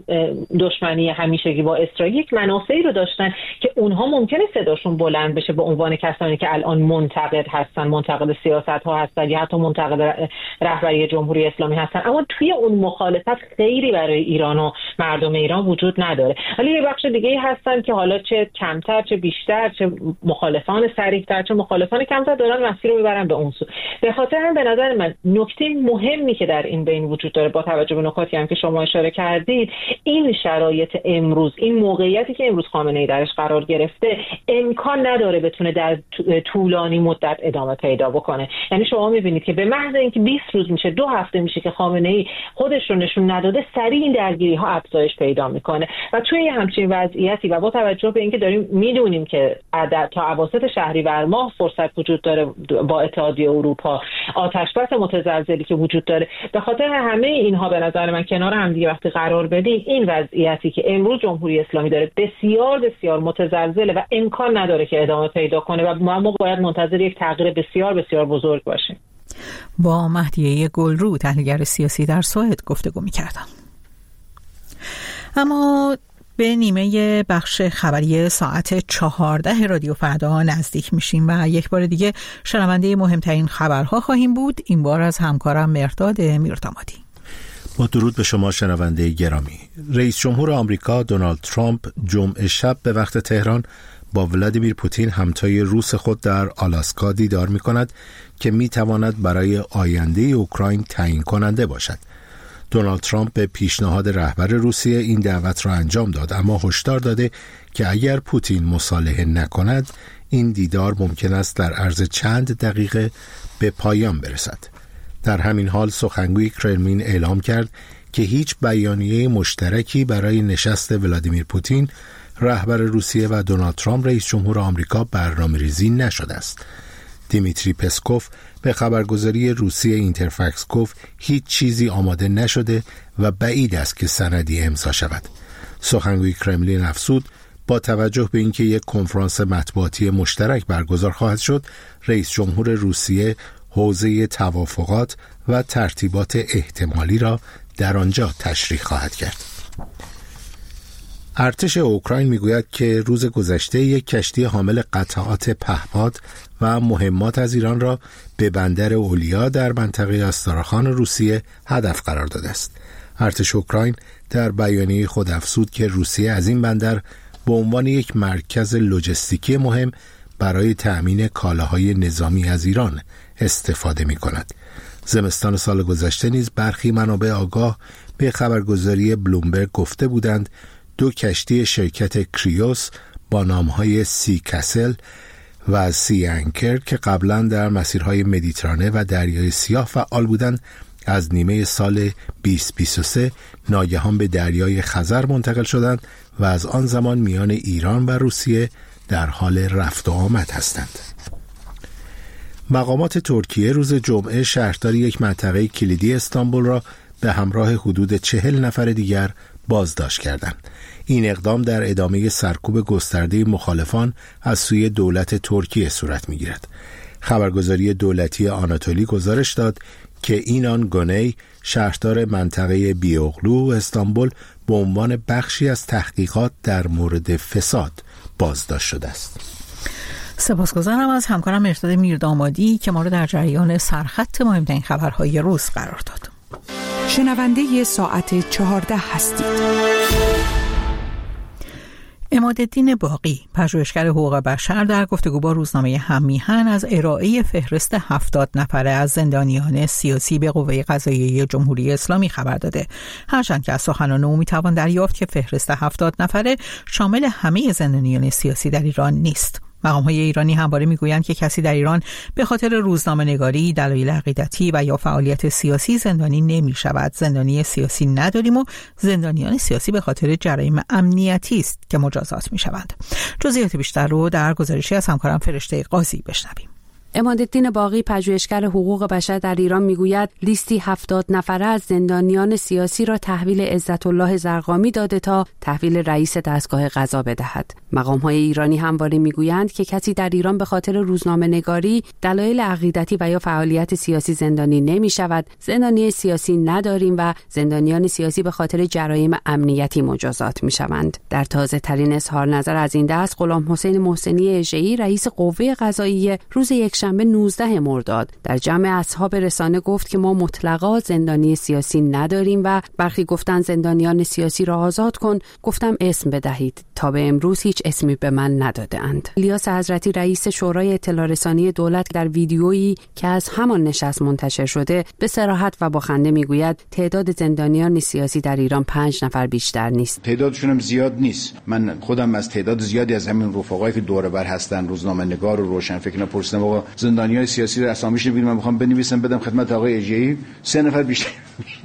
دشمنی همیشگی با اسرائیل، یک منافعی رو داشتن که اونها ممکنه صداشون بلند بشه به عنوان کسانی که الان منتقد هستن، منتقد سیاست ها هستن یا حتی منتقد رهبری جمهوری اسلامی هستن. اما توی اون مخالفت خیری برای ایران و مردم ایران وجود نداره. ولی یه بخش دیگه هستن که حالا چه کمتر چه بیشتر، چه مخالفان صریح‌تر چه مخالفان کمتر، دارن مسیر رو میبرن به اون سو. به خاطر هم به نظر من نکته مهمی که در این بین وجود داره، با توجه به نکاتی هم که شما اشاره کردید، این شرایط امروز، این موقعیتی که امروز خامنه‌ای درش قرار گرفته، امکان نداره بتونه در طولانی مدت ادامه پیدا بکنه. یعنی شما می‌بینید که به محض اینکه بیست روز میشه، دو هفته میشه که خامنه‌ای خودش رو نشون نداده، سریع این درگیری‌ها افزایش پیدا میکنه و توی همچین وضعیتی و با توجه به اینکه داریم میدونیم که تا اواسط شهریور ماه فرصت وجود داره با اتحادیه اروپا، آتش‌بس متزلزلی که وجود داره، به خاطر همه اینها به نظر من کنار هم دیگه وقتی قرار بدیم، این وضعیتی که امروز جمهوری اسلامی داره بسیار بسیار متزلزله و امکان نداره که ادامه پیدا کنه و ما باید منتظر یک تغییر بسیار بسیار بزرگ باشیم. با مهدیه گلرو، تحلیلگر سیاسی در سوئد، گفتگو می‌کردم. اما به نیمه بخش خبری ساعت چهارده رادیو فردا نزدیک میشیم و یک بار دیگه شنونده مهمترین خبرها خواهیم بود، این بار از همکارم مرداد میردامادی. با درود به شما شنونده گرامی. رئیس جمهور آمریکا دونالد ترامپ جمعه شب به وقت تهران با ولادیمیر پوتین همتای روس خود در آلاسکا دیدار می کند که می تواند برای آینده اوکراین تعیین کننده باشد. دونالد ترامپ به پیشنهاد رهبر روسیه این دعوت را انجام داد، اما هشدار داده که اگر پوتین مصالحه نکند این دیدار ممکن است در عرض چند دقیقه به پایان برسد. در همین حال سخنگوی کرملین اعلام کرد که هیچ بیانیه مشترکی برای نشست ولادیمیر پوتین رهبر روسیه و دونالد ترامپ رئیس جمهور آمریکا برنامه‌ریزی نشده است. دیمیتری پسکوف به خبرگزاری روسیه اینترفکس گفت هیچ چیزی آماده نشده و بعید است که سندی امضا شود. سخنگوی کرملین افزود با توجه به اینکه یک کنفرانس مطبوعاتی مشترک برگزار خواهد شد، رئیس جمهور روسیه حوزه توافقات و ترتیبات احتمالی را در آنجا تشریح خواهد کرد. ارتش اوکراین میگوید که روز گذشته یک کشتی حامل قطعات پهپاد و مهمات از ایران را به بندر اولیا در منطقه آستراخان روسیه هدف قرار داده است. ارتش اوکراین در بیانیه خود افزود که روسیه از این بندر به عنوان یک مرکز لوجستیکی مهم برای تأمین کالاهای نظامی از ایران استفاده می کند. زمستان سال گذشته نیز برخی منابع آگاه به خبرگزاری بلومبرگ گفته بودند دو کشتی شرکت کریوس با نامهای سی کسل و سی انکر که قبلا در مسیرهای مدیترانه و دریای سیاه فعال بودند از نیمه سال بیست بیست و سه ناگهان به دریای خزر منتقل شدند و از آن زمان میان ایران و روسیه در حال رفت و آمد هستند. مقامات ترکیه روز جمعه شهردار یک منطقه کلیدی استانبول را به همراه حدود چهل نفر دیگر بازداشت کردند. این اقدام در ادامه سرکوب گسترده مخالفان از سوی دولت ترکیه صورت می‌گیرد. خبرگزاری دولتی آناتولی گزارش داد که اینان گونی، شهردار منطقه بیوغلو استانبول، به عنوان بخشی از تحقیقات در مورد فساد بازداشت شده است. سپاسگزارم از همکارم مرداد میردامادی که ما رو در جریان سرخط مهمترین خبرهای روز قرار داد. شنونده ساعت چهارده هستید. عمادالدین باقی، پژوهشگر حقوق بشر، در گفتگو با روزنامه هم‌میهن از ارائه فهرست هفتاد نفره از زندانیان سیاسی به قوه قضاییه جمهوری اسلامی خبر داده. هرچند که از سخنان او میتوان دریافت که فهرست هفتاد نفره شامل همه زندانیان سیاسی در ایران نیست. مقام‌های ایرانی همواره میگویند که کسی در ایران به خاطر روزنامه‌نگاری، دلایل عقیدتی و یا فعالیت سیاسی زندانی نمی‌شود. زندانی سیاسی نداریم و زندانیان سیاسی به خاطر جرایم امنیتی است که مجازات می‌شوند. جزئیات بیشتر رو در گزارشی از همکارم فرشته قاضی بشنویم. عمادالدین باقی، پژوهشگر حقوق بشر در ایران، میگوید لیستی هفتاد نفره از زندانیان سیاسی را تحویل عزت الله زرقامی داده تا تحویل رئیس دستگاه قضا بدهد. مقام‌های ایرانی همواره میگویند که کسی در ایران به خاطر روزنامه‌نگاری، دلایل عقیدتی و یا فعالیت سیاسی زندانی نمی‌شود. زندانی سیاسی نداریم و زندانیان سیاسی به خاطر جرایم امنیتی مجازات می‌شوند. در تازه‌ترین اظهار نظر از این دست، غلام حسین محسنی اژه‌ای، رئیس قوه قضاییه، روز یکشنبه نوزدهم مرداد در جمع اصحاب رسانه گفت که ما مطلقا زندانی سیاسی نداریم و برخی گفتن زندانیان سیاسی را آزاد کن. گفتم اسم بدهید. تا به امروز هیچ اسمی به من نداده اند. الیاس حضرتی، رئیس شورای اطلاع رسانی دولت، در ویدیویی که از همان نشست منتشر شده به صراحت و با خنده میگوید تعداد زندانیان سیاسی در ایران پنج نفر بیشتر نیست. تعدادشون هم زیاد نیست. من خودم از تعداد زیادی از همین رفقایی که دور بر هستن، روزنامه‌نگار و روشنفکر، پرسیدم آقا زندانیای سیاسی رو اسامیش رو ببینم، میخوام بنویسم بدم خدمت آقای اژه‌ای، سه نفر بیشتر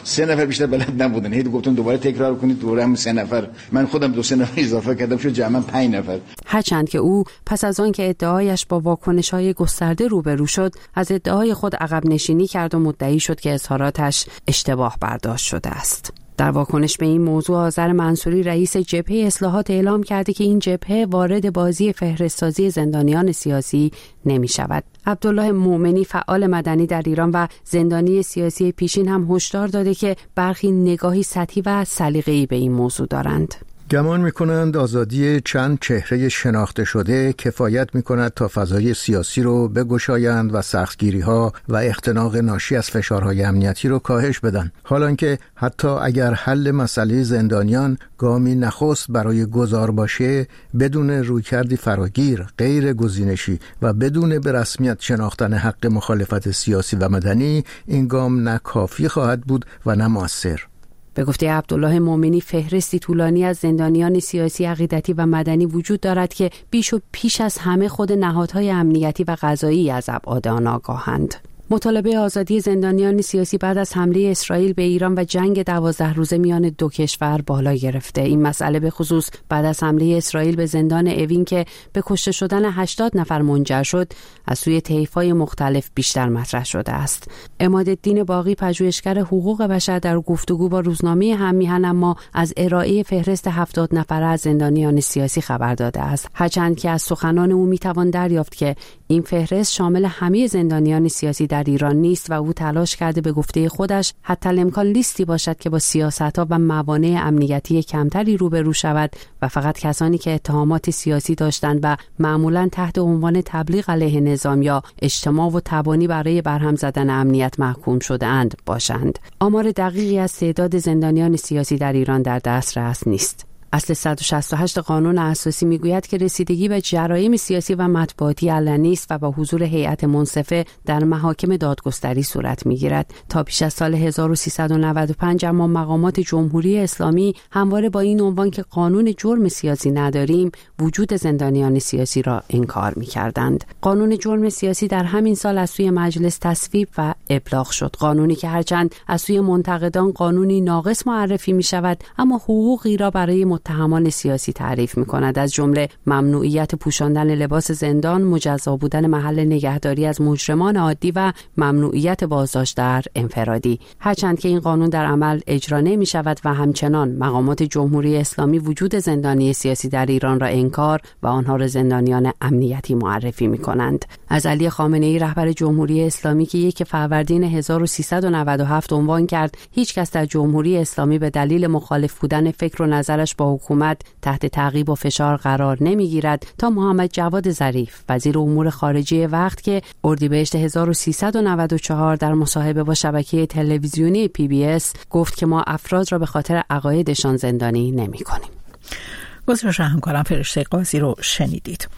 سه نفر بیشتر بلد نبودن. هی گفتن دوباره تکرار کنید، دوباره هم سه نفر. من خودم دو سه نفر اضافه کردم، شد جمعاً پنج نفر. هرچند که او پس از آن که ادعایش با واکنش‌های گسترده روبرو شد، از ادعای خود عقب نشینی کرد و مدعی شد که اظهاراتش اشتباه برداشت شده است. در واکنش به این موضوع آذر منصوری رئیس جبهه اصلاحات اعلام کرده که این جبهه وارد بازی فهرست‌سازی زندانیان سیاسی نمی شود. عبدالله مومنی فعال مدنی در ایران و زندانی سیاسی پیشین هم هشدار داده که برخی نگاهی سطحی و سلیقه‌ای به این موضوع دارند. گمان می‌کنند آزادی چند چهره شناخته شده کفایت می‌کند تا فضای سیاسی رو بگشایند و سختگیری‌ها و اختناق ناشی از فشارهای امنیتی رو کاهش بدن. حالانکه حتی اگر حل مسئله زندانیان گامی نخست برای گذار باشه، بدون رویکردی فراگیر، غیر گزینشی و بدون به رسمیت شناختن حق مخالفت سیاسی و مدنی، این گام نه کافی خواهد بود و نه مؤثر. به گفته عبدالله مومنی فهرستی طولانی از زندانیان سیاسی، عقیدتی و مدنی وجود دارد که بیش و پیش از همه خود نهادهای امنیتی و قضایی از ابعاد آن آگاهند. مطالبه آزادی زندانیان سیاسی بعد از حمله اسرائیل به ایران و جنگ دوازده روزه میان دو کشور بالا گرفته. این مسئله به خصوص بعد از حمله اسرائیل به زندان اوین که به کشته شدن هشتاد نفر منجر شد، از سوی طیف‌های مختلف بیشتر مطرح شده است. عمادالدین باقی، پژوهشگر حقوق بشر، در گفتگو با روزنامه هم‌میهن اما از ارائه فهرست هفتاد نفره از زندانیان سیاسی خبر داده است. هرچند که از سخنان او میتوان دریافت که این فهرست شامل همه زندانیان سیاسی در ایران نیست و او تلاش کرده به گفته خودش حتی الامکان لیستی باشد که با سیاست‌ها و موانع امنیتی کمتری روبرو شود و فقط کسانی که اتهامات سیاسی داشتند و معمولاً تحت عنوان تبلیغ علیه نظام یا اجتماع و تبانی برای برهم زدن امنیت محکوم شده‌اند باشند. آمار دقیقی از تعداد زندانیان سیاسی در ایران در دسترس نیست. اصل صد و شصت و هشت قانون اساسی میگوید که رسیدگی به جرایم سیاسی و مطبوعاتی علنی است و با حضور هیئت منصفه در محاکم دادگستری صورت میگیرد. تا پیش از سال هزار و سیصد و نود و پنج اما مقامات جمهوری اسلامی همواره با این عنوان که قانون جرم سیاسی نداریم، وجود زندانیان سیاسی را انکار میکردند. قانون جرم سیاسی در همین سال از سوی مجلس تصویب و ابلاغ شد. قانونی که هرچند از سوی منتقدان قانونی ناقص معرفی میشود، اما حقوقی را برای متهمان سیاسی تعریف می‌کند، از جمله ممنوعیت پوشاندن لباس زندان، مجزا بودن محل نگهداری از مجرمان عادی و ممنوعیت بازداشت در انفرادی. هرچند که این قانون در عمل اجرا نمی‌شود و همچنان مقامات جمهوری اسلامی وجود زندانی سیاسی در ایران را انکار و آنها را زندانیان امنیتی معرفی می‌کنند. از علی خامنه‌ای رهبر جمهوری اسلامی که یک فروردین هزار و سیصد و نود و هفت عنوان کرد هیچ کس در جمهوری اسلامی به دلیل مخالف بودن فکر و نظرش با حکومت تحت تعقیب و فشار قرار نمیگیرد، تا محمد جواد ظریف وزیر امور خارجه وقت که اردیبهشت هزار و سیصد و نود و چهار در مصاحبه با شبکه تلویزیونی پی بی اس گفت که ما افراد را به خاطر عقایدشان زندانی نمی‌کنیم. گزارش همکارم فرشته قاضی رو شنیدید.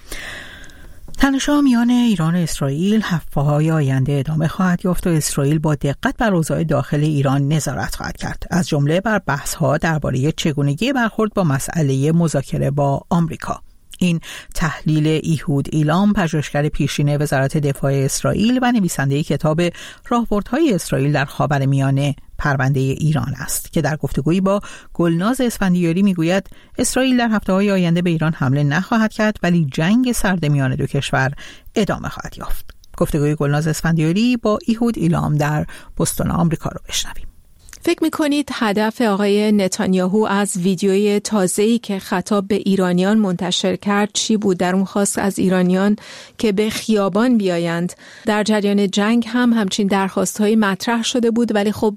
تنش‌ها میان ایران و اسرائیل هفته‌های آینده ادامه خواهد یافت و اسرائیل با دقت بر اوضاع داخل ایران نظارت خواهد کرد، از جمله بر بحث‌ها درباره چگونگی برخورد با مسئله مذاکره با آمریکا. این تحلیل ایهود ایلام، پژوهشگر پیشین وزارت دفاع اسرائیل و نویسنده کتاب راهبردهای اسرائیل در خاورمیانه، پرونده ایران است که در گفتگویی با گلناز اسفندیاری میگوید اسرائیل در هفته‌های آینده به ایران حمله نخواهد کرد، ولی جنگ سرد میان دو کشور ادامه خواهد یافت. گفتگوی گلناز اسفندیاری با ایهود ایلام در بوستون آمریکا رو بشنویم. فکر می‌کنید هدف آقای نتانیاهو از ویدیوی تازه‌ای که خطاب به ایرانیان منتشر کرد چی بود؟ در اون خواست از ایرانیان که به خیابان بیایند. در جریان جنگ هم همچین درخواست‌هایی مطرح شده بود، ولی خب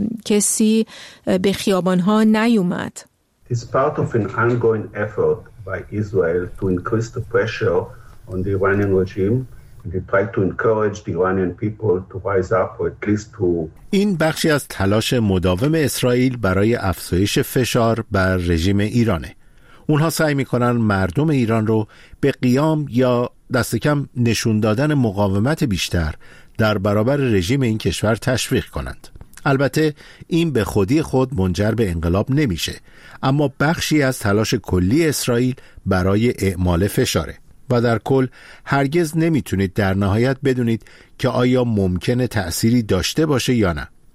کسی به خیابان‌ها نیومد. It is part of an ongoing effort by Israel to increase the pressure on the Iranian regime. They try to encourage the Iranian people to rise up or at least to این بخشی از تلاش مداوم اسرائیل برای افزایش فشار بر رژیم ایرانه. اونها سعی میکنن مردم ایران رو به قیام یا دست کم نشون دادن مقاومت بیشتر در برابر رژیم این کشور تشویق کنند. البته این به خودی خود منجر به انقلاب نمیشه، اما بخشی از تلاش کلی اسرائیل برای اعمال فشاره. و در کل هرگز نمیتونید در نهایت بدونید که آیا ممکنه تأثیری داشته باشه یا نه.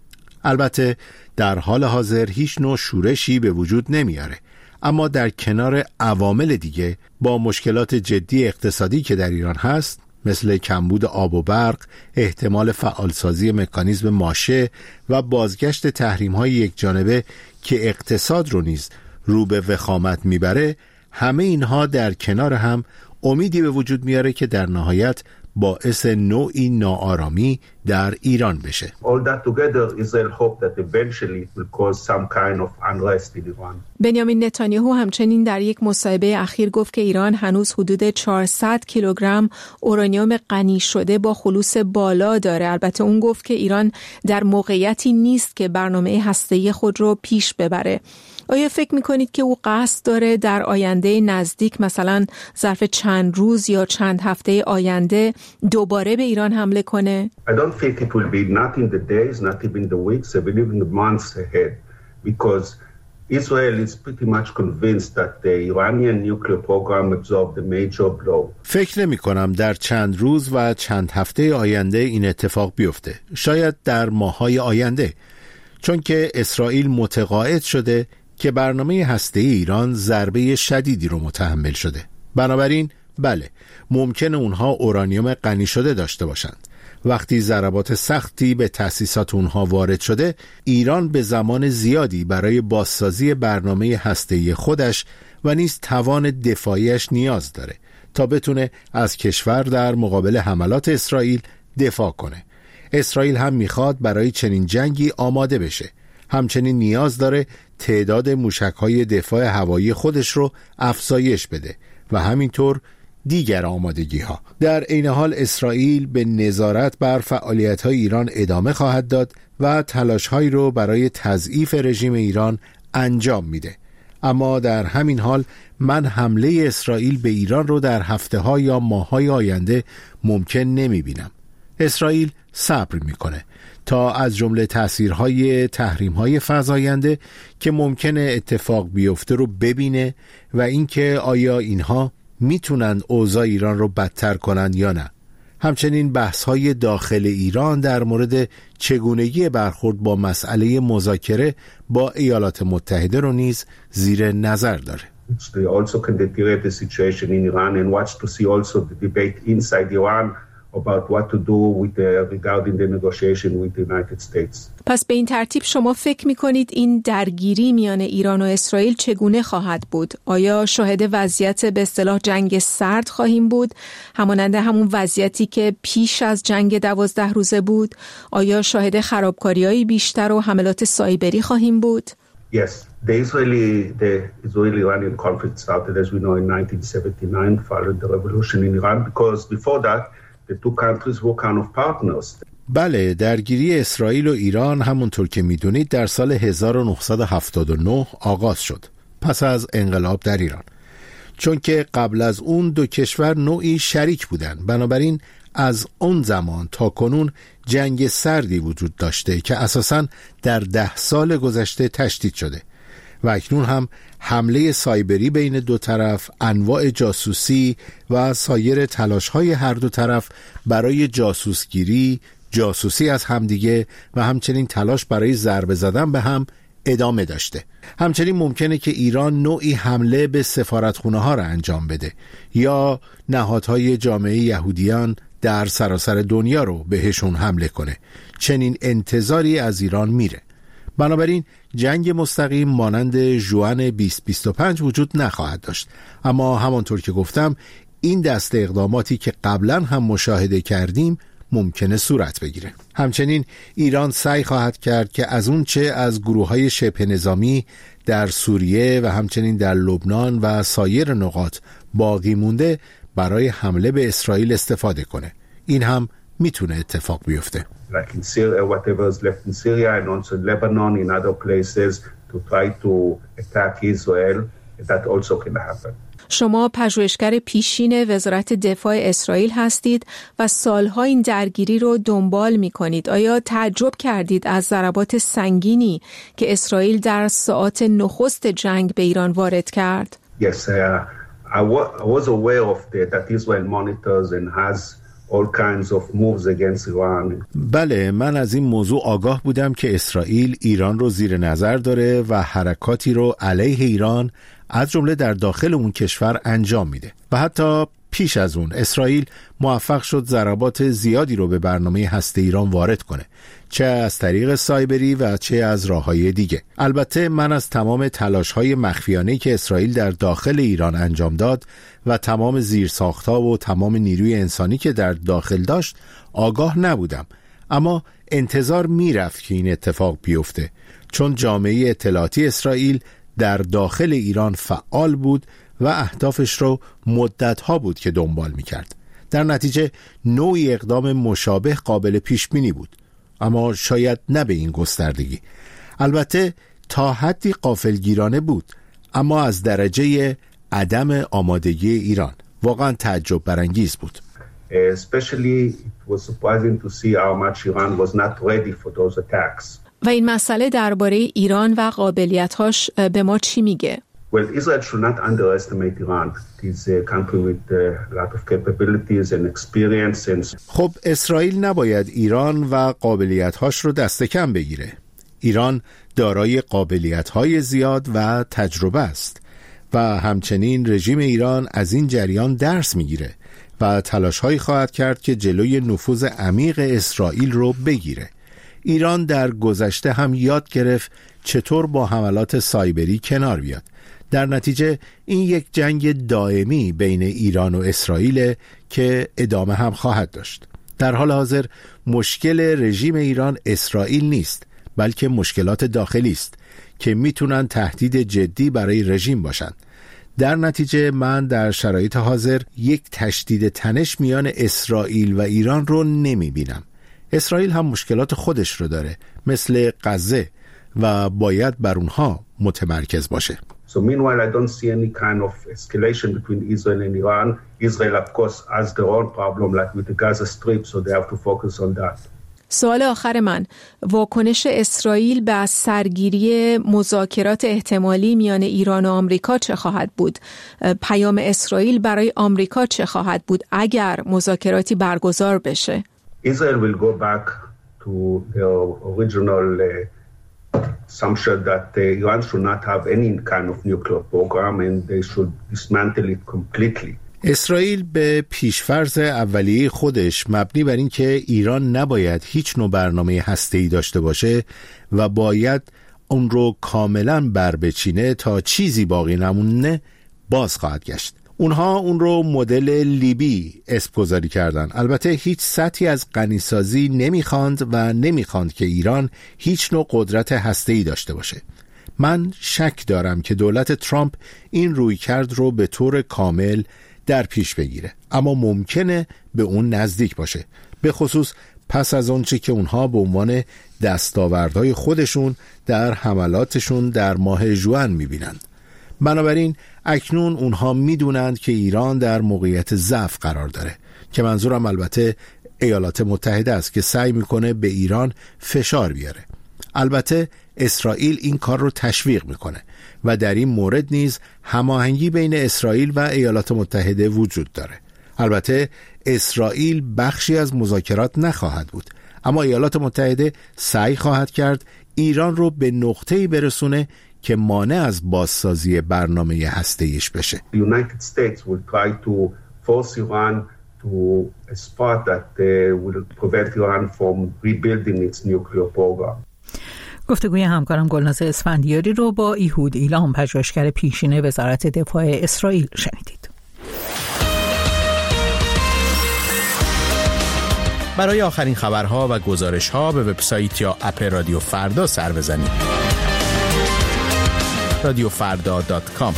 البته در حال حاضر هیچ نوع شورشی به وجود نمیاره، اما در کنار عوامل دیگه با مشکلات جدی اقتصادی که در ایران هست، مثل کمبود آب و برق، احتمال فعالسازی مکانیزم ماشه و بازگشت تحریم‌های یکجانبه که اقتصاد رو نیز رو به وخامت میبره، همه اینها در کنار هم امیدی به وجود میاره که در نهایت باعث نوعی ناآرامی در ایران بشه. All that together Israel hope that eventually it will cause some kind of unrest in Iran. بنیامین نتانیاهو همچنین در یک مصاحبه اخیر گفت که ایران هنوز حدود چهارصد کیلوگرم اورانیوم غنی شده با خلوص بالا داره. البته اون گفت که ایران در موقعیتی نیست که برنامه هسته‌ای خود رو پیش ببره. آیا فکر میکنید که او قصد داره در آینده نزدیک، مثلا ظرف چند روز یا چند هفته آینده، دوباره به ایران حمله کنه؟ I don't think it will be not in the days, not even the weeks, I believe in the months ahead, because Israel is pretty much convinced that the Iranian nuclear program absorbed a major blow. فکر نمی کنم در چند روز و چند هفته آینده این اتفاق بیفته. شاید در ماه‌های آینده، چون که اسرائیل متقاعد شده که برنامه هسته‌ای ایران ضربه شدیدی رو متحمل شده. بنابراین بله، ممکنه اونها اورانیوم غنی شده داشته باشند. وقتی ضربات سختی به تأسیسات اونها وارد شده، ایران به زمان زیادی برای بازسازی برنامه هسته‌ای خودش و نیز توان دفاعیش نیاز داره تا بتونه از کشور در مقابل حملات اسرائیل دفاع کنه. اسرائیل هم میخواد برای چنین جنگی آماده بشه. همچنین نیاز داره تعداد موشک‌های دفاع هوایی خودش رو افزایش بده و همینطور دیگر آمادگی‌ها. در عین حال اسرائیل به نظارت بر فعالیت‌های ایران ادامه خواهد داد و تلاش‌هایی رو برای تضعیف رژیم ایران انجام میده. اما در همین حال من حمله اسرائیل به ایران رو در هفته‌ها یا ماه‌های آینده ممکن نمی‌بینم. اسرائیل صبر میکنه تا از جمله تأثیرهای تحریم‌های فزاینده که ممکنه اتفاق بیفته رو ببینه و اینکه آیا اینها میتونن اوضاع ایران رو بدتر کنن یا نه. همچنین بحث‌های داخل ایران در مورد چگونگی برخورد با مسئله مذاکره با ایالات متحده رو نیز زیر نظر داره. They also can deteriorate the situation in Iran and watch to see also the debate inside Iran about what to do with the, regarding the negotiation with the United States. پس به این ترتیب شما فکر می‌کنید این درگیری میان ایران و اسرائیل چگونه خواهد بود؟ آیا شاهد وضعیت به اصطلاح جنگ سرد خواهیم بود، همانند همون وضعیتی که پیش از جنگ دوازده روزه بود؟ آیا شاهد خرابکاری‌های بیشتر و حملات سایبری خواهیم بود؟ Yes, the Israeli the Israeli-Iranian conflict started, as we know, in nineteen seventy-nine, following the revolution in Iran, because before that the two countries were kind of partners. بله، درگیری اسرائیل و ایران همونطور که میدونید در سال هزار و نهصد و هفتاد و نه آغاز شد، پس از انقلاب در ایران، چون که قبل از اون دو کشور نوعی شریک بودن. بنابراین از اون زمان تا کنون جنگ سردی وجود داشته که اساساً در ده سال گذشته تشدید شده و اکنون هم حمله سایبری بین دو طرف، انواع جاسوسی و سایر تلاش‌های هر دو طرف برای جاسوسگیری، جاسوسی از همدیگه و همچنین تلاش برای ضربه زدن به هم ادامه داشته. همچنین ممکنه که ایران نوعی حمله به سفارتخونه ها را انجام بده یا نهادهای جامعه یهودیان در سراسر دنیا رو بهشون حمله کنه. چنین انتظاری از ایران میره. بنابراین جنگ مستقیم مانند ژوئن بیست بیست و پنج وجود نخواهد داشت، اما همانطور که گفتم این دست اقداماتی که قبلا هم مشاهده کردیم ممکنه صورت بگیره. همچنین ایران سعی خواهد کرد که از اون چه از گروه‌های شبه نظامی در سوریه و همچنین در لبنان و سایر نقاط باقی مونده برای حمله به اسرائیل استفاده کنه. این هم میتونه اتفاق بیفته. Like in Syria, whatever is left in Syria and also in Lebanon, in other places, to try to attack Israel, that also can happen. شما پژوهشگر پیشین وزارت دفاع اسرائیل هستید و سالها این درگیری رو دنبال می کنید. آیا تعجب کردید از ضربات سنگینی که اسرائیل در ساعات نخست جنگ به ایران وارد کرد؟ Yes, uh, I, wa- I was aware of the, that Israel monitors and has all kinds of moves against Iran. بله، من از این موضوع آگاه بودم که اسرائیل ایران رو زیر نظر داره و حرکاتی رو علیه ایران از جمله در داخل اون کشور انجام میده و حتی پیش از اون اسرائیل موفق شد ضربات زیادی رو به برنامه هسته ایران وارد کنه، چه از طریق سایبری و چه از راه‌های دیگه. البته من از تمام تلاش‌های مخفیانه‌ای که اسرائیل در داخل ایران انجام داد و تمام زیرساخت‌ها و تمام نیروی انسانی که در داخل داشت آگاه نبودم، اما انتظار میرفت که این اتفاق بیفته، چون جامعه اطلاعاتی اسرائیل در داخل ایران فعال بود و اهدافش رو مدت‌ها بود که دنبال می‌کرد. در نتیجه نوعی اقدام مشابه قابل پیش بینی بود، اما شاید نه به این گستردگی. البته تا حدی غافلگیرانه بود، اما از درجه عدم آمادگی ایران واقعا تعجب برانگیز بود. Especially it was surprising to see how much Iran was not ready for those attacks. و این مسئله درباره ایران و قابلیت‌هاش به ما چی میگه؟ Well, Israel should not underestimate Iran. It is a country with a lot of capabilities and experience and... خب اسرائیل نباید ایران و قابلیت‌هاش رو دست کم بگیره. ایران دارای قابلیت‌های زیاد و تجربه است و همچنین رژیم ایران از این جریان درس میگیره و تلاش‌هایی خواهد کرد که جلوی نفوذ عمیق اسرائیل رو بگیره. ایران در گذشته هم یاد گرفت چطور با حملات سایبری کنار بیاد. در نتیجه این یک جنگ دائمی بین ایران و اسرائیل که ادامه هم خواهد داشت. در حال حاضر مشکل رژیم ایران اسرائیل نیست، بلکه مشکلات داخلی است که میتونن تهدید جدی برای رژیم باشند. در نتیجه من در شرایط حاضر یک تشدید تنش میان اسرائیل و ایران رو نمیبینم. اسرائیل هم مشکلات خودش رو داره، مثل غزه، و باید بر اونها متمرکز باشه. So meanwhile, I don't see any kind of escalation between Israel and Iran. Israel, of course, has their own problem, like with the Gaza Strip, so they have to focus on that. سوال آخر من، واکنش اسرائیل به سرگیری مذاکرات احتمالی میان ایران و آمریکا چه خواهد بود؟ پیام اسرائیل برای آمریکا چه خواهد بود اگر مذاکراتی برگزار بشه؟ Israel will go back to their original uh, assumption that uh, Iran should not have any kind of nuclear program and they should dismantle it completely. اسرائیل به پیشفرض اولیه خودش مبنی بر این که ایران نباید هیچ نوع برنامه هسته‌ای داشته باشه و باید اون رو کاملا بربچینه تا چیزی باقی نمونه باز خواهد گشت. اونها اون رو مدل لیبی اسمگذاری کردن. البته هیچ سطحی از غنیسازی نمیخواند و نمیخواند که ایران هیچ نوع قدرت هسته‌ای داشته باشه. من شک دارم که دولت ترامپ این رویکرد رو به طور کامل در پیش بگیره، اما ممکنه به اون نزدیک باشه، به خصوص پس از آنچه که اونها به عنوان دستاوردهای خودشون در حملاتشون در ماه ژوئن میبینند. بنابراین اکنون اونها میدونند که ایران در موقعیت ضعف قرار داره، که منظورم البته ایالات متحده است که سعی میکنه به ایران فشار بیاره. البته اسرائیل این کار رو تشویق میکنه و در این مورد نیز هماهنگی بین اسرائیل و ایالات متحده وجود داره. البته اسرائیل بخشی از مذاکرات نخواهد بود، اما ایالات متحده سعی خواهد کرد ایران رو به نقطه‌ای برسونه که مانع از بازسازی برنامه هسته‌ایش بشه. The United States will try to force Iran to a spot that uh, will prevent Iran from rebuilding its nuclear program. گفتگوی همکارم گلناز اسفندیاری رو با ایهود ایلام، پژوهشگر پیشین وزارت دفاع اسرائیل، شنیدید. برای آخرین خبرها و گزارش‌ها به وبسایت یا اپ رادیو فردا سر بزنید. رادیو فردا دات کام.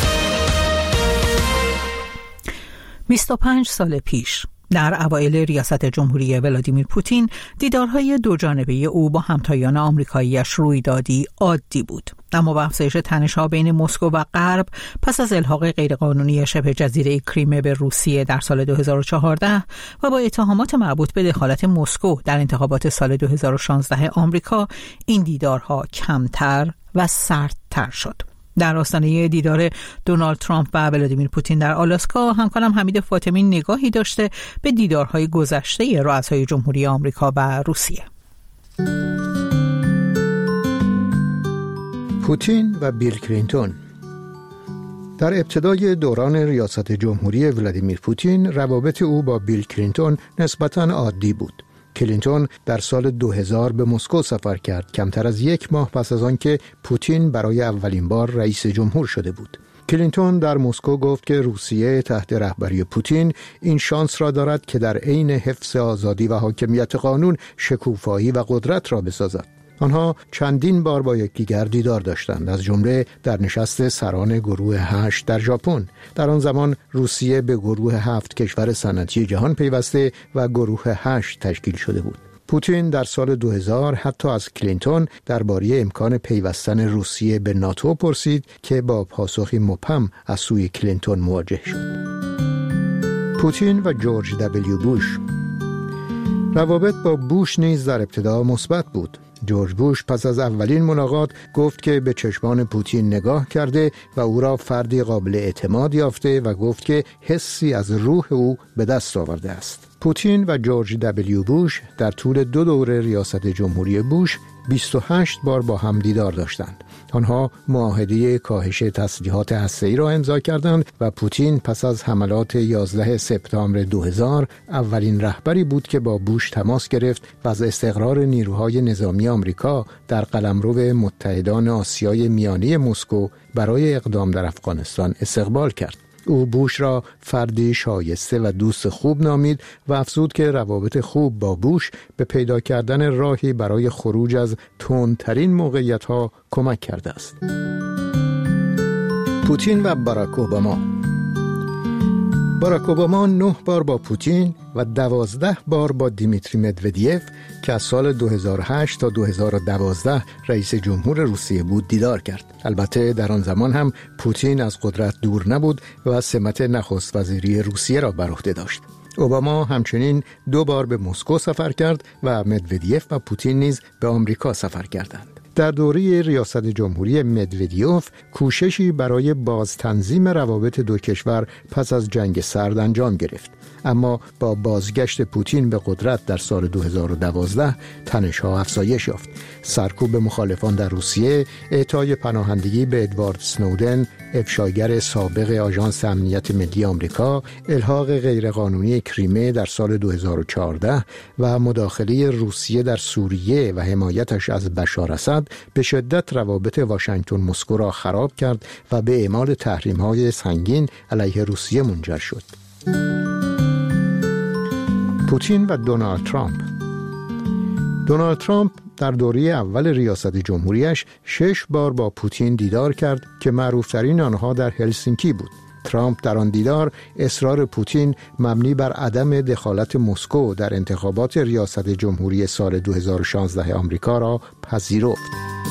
بیست و پنج سال پیش در اوایل ریاست جمهوری ولادیمیر پوتین، دیدارهای دو جانبه او با همتایان آمریکایی‌اش رویدادی عادی بود. اما با افزایش تنش‌ها بین مسکو و غرب پس از الحاق غیرقانونی شبه جزیره کریمه به روسیه در سال دو هزار و چهارده و با اتهامات مربوط به دخالت مسکو در انتخابات سال دو هزار و شانزده آمریکا، این دیدارها کمتر و سردتر شد. در آستانه دیدار دونالد ترامپ و ولادیمیر پوتین در آلاسکا، همکارم حمید فاطمی نگاهی داشته به دیدارهای گذشته رؤسای جمهوری آمریکا و روسیه. پوتین و بیل کلینتون. در ابتدای دوران ریاست جمهوری ولادیمیر پوتین، روابط او با بیل کلینتون نسبتاً عادی بود. کلینتون در سال دو هزار به مسکو سفر کرد، کمتر از یک ماه پس از آنکه پوتین برای اولین بار رئیس جمهور شده بود. کلینتون در مسکو گفت که روسیه تحت رهبری پوتین این شانس را دارد که در عین حفظ آزادی و حاکمیت قانون شکوفایی و قدرت را بسازد. آنها چندین بار با یکدیگر دیدار داشتند، از جمله در نشست سران گروه هشت در ژاپن. در آن زمان روسیه به گروه هفت کشور صنعتی جهان پیوسته و گروه هشت تشکیل شده بود. پوتین در سال دو هزار حتی از کلینتون درباره امکان پیوستن روسیه به ناتو پرسید که با پاسخی مبهم از سوی کلینتون مواجه شد. پوتین و جورج دبلیو بوش. روابط با بوش نیز در ابتدا مثبت بود. جورج بوش پس از اولین ملاقات گفت که به چشمان پوتین نگاه کرده و او را فردی قابل اعتماد یافته و گفت که حسی از روح او به دست آورده است. پوتین و جورج دبلیو بوش در طول دو دوره ریاست جمهوری بوش بیست و هشت بار با هم دیدار داشتند. آنها معاهده کاهش تسلیحات هسته‌ای را امضا کردند و پوتین پس از حملات یازده سپتامبر دو هزار اولین رهبری بود که با بوش تماس گرفت و از استقرار نیروهای نظامی آمریکا در قلمرو متحدان آسیای میانه مسکو برای اقدام در افغانستان استقبال کرد. او بوش را فردی شایسته و دوست خوب نامید و افزود که روابط خوب با بوش به پیدا کردن راهی برای خروج از تندترین موقعیت‌ها کمک کرده است. پوتین و باراک اوباما. باراک اوباما نه بار با پوتین و دوازده بار با دیمیتری مدودیف که از سال دو هزار و هشت تا دو هزار و دوازده رئیس جمهور روسیه بود دیدار کرد. البته در آن زمان هم پوتین از قدرت دور نبود و سمت نخست وزیری روسیه را بر عهده داشت. اوباما همچنین دو بار به مسکو سفر کرد و مدودیف و پوتین نیز به آمریکا سفر کردند. در دوره ریاست جمهوری مدودیف کوششی برای بازتنظیم روابط دو کشور پس از جنگ سرد انجام گرفت، اما با بازگشت پوتین به قدرت در سال دو هزار و دوازده تنش‌ها افزایش یافت. سرکوب مخالفان در روسیه، اعطای پناهندگی به ادوارد اسنودن، افشاگر سابق آژانس امنیت ملی آمریکا، الحاق غیرقانونی کریمه در سال دو هزار و چهارده و مداخله روسیه در سوریه و حمایتش از بشار اسد به شدت روابط واشنگتن مسکو را خراب کرد و به اعمال تحریم‌های سنگین علیه روسیه منجر شد. پوتین و دونالد ترامپ. دونالد ترامپ در دوره اول ریاست جمهوریش شش بار با پوتین دیدار کرد که معروفترین آنها در هلسینکی بود. ترامپ در آن دیدار اصرار پوتین مبنی بر عدم دخالت مسکو در انتخابات ریاست جمهوری سال دو هزار و شانزده آمریکا را پذیرفت.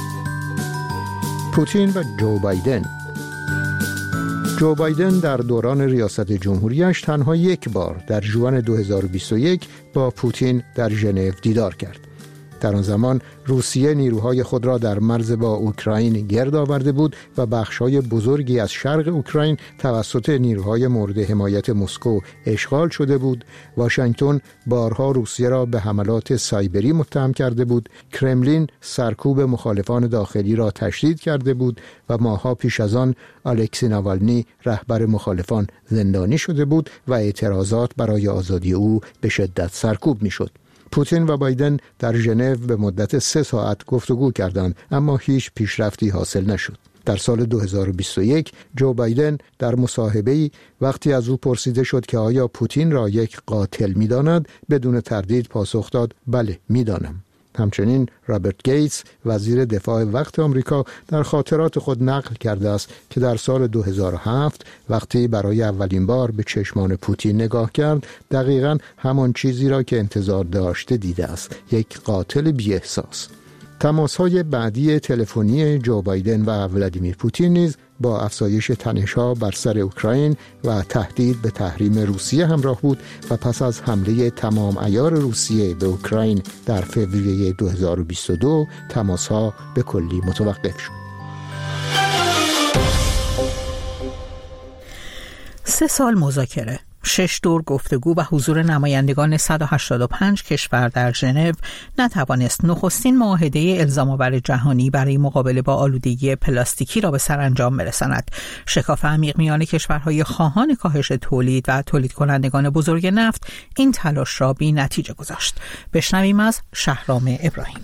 پوتین و جو بایدن. جو بایدن در دوران ریاست جمهوریش تنها یک بار در ژوئن دو هزار و بیست و یک با پوتین در ژنو دیدار کرد. در آن زمان روسیه نیروهای خود را در مرز با اوکراین گرد آورده بود و بخش‌های بزرگی از شرق اوکراین توسط نیروهای مورد حمایت مسکو اشغال شده بود. واشنگتن بارها روسیه را به حملات سایبری متهم کرده بود. کرملین سرکوب مخالفان داخلی را تشدید کرده بود و ماه‌ها پیش از آن الکسی ناوالنی رهبر مخالفان زندانی شده بود و اعتراضات برای آزادی او به شدت سرکوب می‌شد. پوتین و بایدن در ژنو به مدت سه ساعت گفتگو کردند، اما هیچ پیشرفتی حاصل نشد. در سال دو هزار و بیست و یک جو بایدن در مصاحبه‌ای وقتی از او پرسیده شد که آیا پوتین را یک قاتل می‌داند، بدون تردید پاسخ داد بله می‌دانم. همچنین رابرت گیتس وزیر دفاع وقت آمریکا در خاطرات خود نقل کرده است که در سال دو هزار و هفت وقتی برای اولین بار به چشمان پوتین نگاه کرد، دقیقاً همان چیزی را که انتظار داشته دیده است، یک قاتل بی‌احساس. تماس‌های بعدی تلفنی جو بایدن و ولادیمیر پوتین نیز با افزایش تنش‌ها بر سر اوکراین و تهدید به تحریم روسیه همراه بود و پس از حمله تمام عیار روسیه به اوکراین در فوریه دو هزار و بیست و دو تماس‌ها به کلی متوقف شد. سه سال مذاکره، شش دور گفتگو و حضور نمایندگان صد و هشتاد و پنج کشور در ژنو نتوانست نخستین معاهده الزام‌آور جهانی برای مقابله با آلودگی پلاستیکی را به سرانجام برساند. شکاف عمیق میان کشورهای خواهان کاهش تولید و تولید کنندگان بزرگ نفت این تلاش را بی نتیجه گذاشت. بشنویم از شهرام ابراهیمی.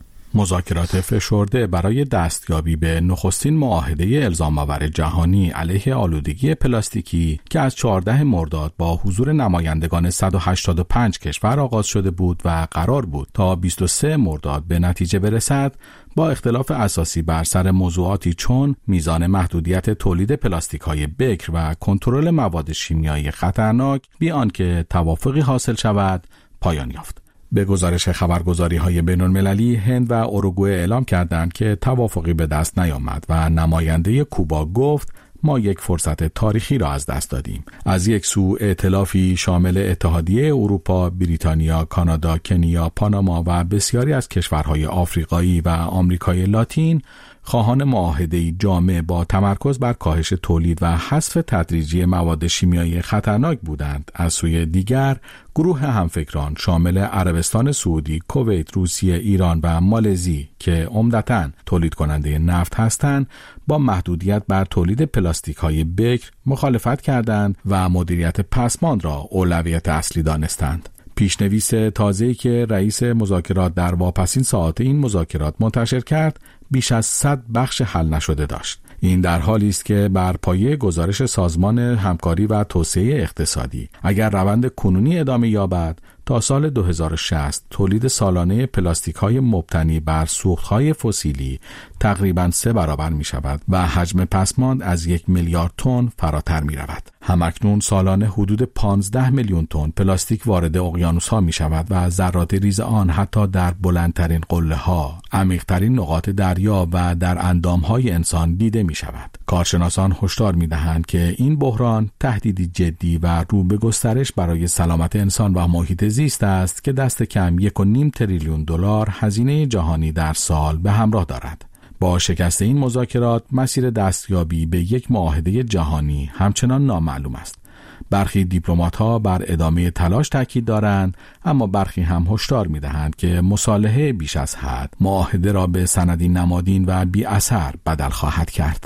مذاکرات فشرده برای دستیابی به نخستین معاهده الزام‌آور جهانی علیه آلودگی پلاستیکی که از چهاردهم مرداد با حضور نمایندگان صد و هشتاد و پنج کشور آغاز شده بود و قرار بود تا بیست و سوم مرداد به نتیجه برسد، با اختلاف اساسی بر سر موضوعاتی چون میزان محدودیت تولید پلاستیک‌های بکر و کنترل مواد شیمیایی خطرناک بی آنکه توافقی حاصل شود پایان یافت. به گزارش خبرگزاری‌های بین‌المللی، هند و اوروگوئه اعلام کردند که توافقی به دست نیامد و نماینده کوبا گفت ما یک فرصت تاریخی را از دست دادیم. از یک سو ائتلافی شامل اتحادیه اروپا، بریتانیا، کانادا، کنیا، پاناما و بسیاری از کشورهای آفریقایی و آمریکای لاتین خواهان معاهده‌ای جامع با تمرکز بر کاهش تولید و حذف تدریجی مواد شیمیایی خطرناک بودند. از سوی دیگر گروه همفکران شامل عربستان سعودی، کویت، روسیه، ایران و مالزی که عمدتاً تولید کننده نفت هستند با محدودیت بر تولید پلاستیک‌های بکر مخالفت کردند و مدیریت پسماند را اولویت اصلی دانستند. پیشنویس تازه‌ای که رئیس مذاکرات در واپسین ساعات این مذاکرات منتشر کرد بیش از صد بخش حل نشده داشت. این در حالی است که بر پایه گزارش سازمان همکاری و توسعه اقتصادی اگر روند کنونی ادامه یابد تا سال دو هزار و شصت تولید سالانه پلاستیک‌های مبتنی بر سوخت‌های فسیلی تقریباً سه برابر می‌شود و حجم پسماند از یک میلیارد تن فراتر می‌رود. همکنون سالانه حدود پانزده میلیون تن پلاستیک وارد اقیانوس‌ها می‌شود و ذرات ریز آن حتی در بلندترین قله‌ها، عمیق‌ترین نقاط دریا و در اندام‌های انسان دیده می‌شود. کارشناسان هشدار می‌دهند که این بحران تهدیدی جدی و رو به گسترش برای سلامت انسان و محیط زیست است که دست کم یک و نیم تریلیون دلار هزینه جهانی در سال به همراه دارد. با شکست این مذاکرات مسیر دستیابی به یک معاهده جهانی همچنان نامعلوم است. برخی دیپلمات‌ها بر ادامه تلاش تاکید دارند، اما برخی هم هشدار می‌دهند که مصالحه بیش از حد معاهده را به سندی نمادین و بی اثر بدل خواهد کرد.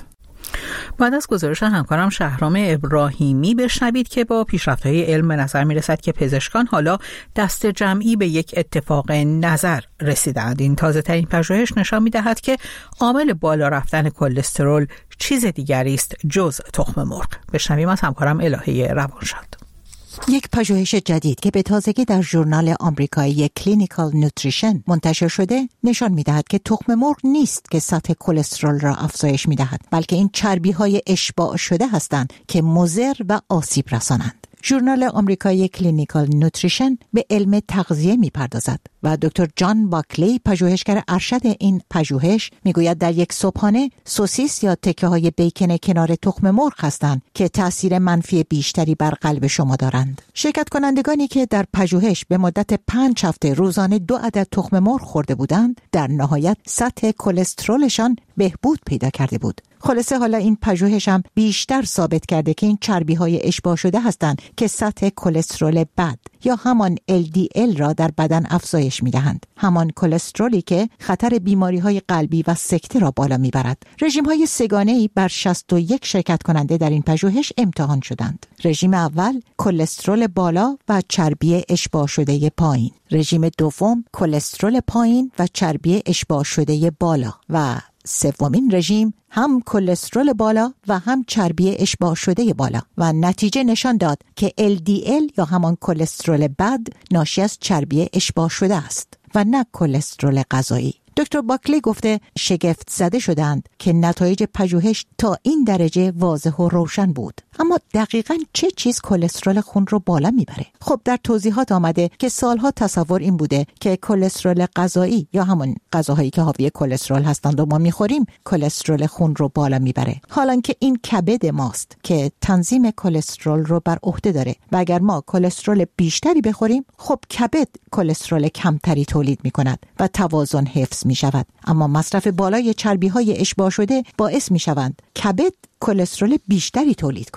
بعد از گزارش همکارم شهرام ابراهیمی بشنوید که با پیشرفت‌های علم به نظر می‌رسد که پزشکان حالا دست جمعی به یک اتفاق نظر رسیدند. این تازه‌ترین پژوهش نشان می‌دهد که عامل بالا رفتن کلسترول چیز دیگری است جز تخم مرغ. بشنویم از همکارم الهه روانشاد. یک پژوهش جدید که به تازگی در ژورنال آمریکایی کلینیکال نوتریشن منتشر شده نشان می‌دهد که تخم مرغ نیست که سطح کلسترول را افزایش می‌دهد، بلکه این چربی‌های اشباع شده هستند که مضر و آسیب رسانند. ژورنال آمریکایی کلینیکال نوتریشن به علم تغذیه می‌پردازد و دکتر جان باکلی پژوهشگر ارشد این پژوهش میگوید در یک صبحانه سوسیس یا تکه‌های بیکن کنار تخم مرغ هستند که تأثیر منفی بیشتری بر قلب شما دارند. شرکت کنندگانی که در پژوهش به مدت پنج هفته روزانه دو عدد تخم مرغ خورده بودند، در نهایت سطح کلسترولشان بهبود پیدا کرده بود. خلاصه حالا این پژوهش هم بیشتر ثابت کرده که این چربی‌های اشباع شده هستند که سطح کلسترول بد یا همان ال دی ال را در بدن افزایش می‌دهند. همان کلسترولی که خطر بیماری‌های قلبی و سکته را بالا می‌برد. رژیم‌های سه‌گانه‌ای بر شصت و یک شرکت کننده در این پژوهش امتحان شدند. رژیم اول کلسترول بالا و چربی اشباع شده پایین. رژیم دوم کلسترول پایین و چربی اشباع شده بالا و سومین رژیم هم کلسترول بالا و هم چربی اشباع شده بالا و نتیجه نشان داد که ال دی ال یا همان کلسترول بد ناشی از چربی اشباع شده است و نه کلسترول غذایی. دکتر باکلی گفته شگفت زده شدند که نتایج پژوهش تا این درجه واضح و روشن بود. اما دقیقاً چه چیز کلسترول خون رو بالا میبره؟ خب در توضیحات آمده که سالها تصور این بوده که کلسترول غذایی یا همون غذاهایی که حاوی کلسترول هستند و ما میخوریم کلسترول خون رو بالا میبره، حالان که این کبد ماست که تنظیم کلسترول رو بر عهده داره و اگر ما کلسترول بیشتری بخوریم خب کبد کلسترول کمتری تولید میکند و توازن حفظ می شود. اما مصرف بالای چربی های اشباع شده باعث می شوند کبد کلسترول بیشتری تولید کند.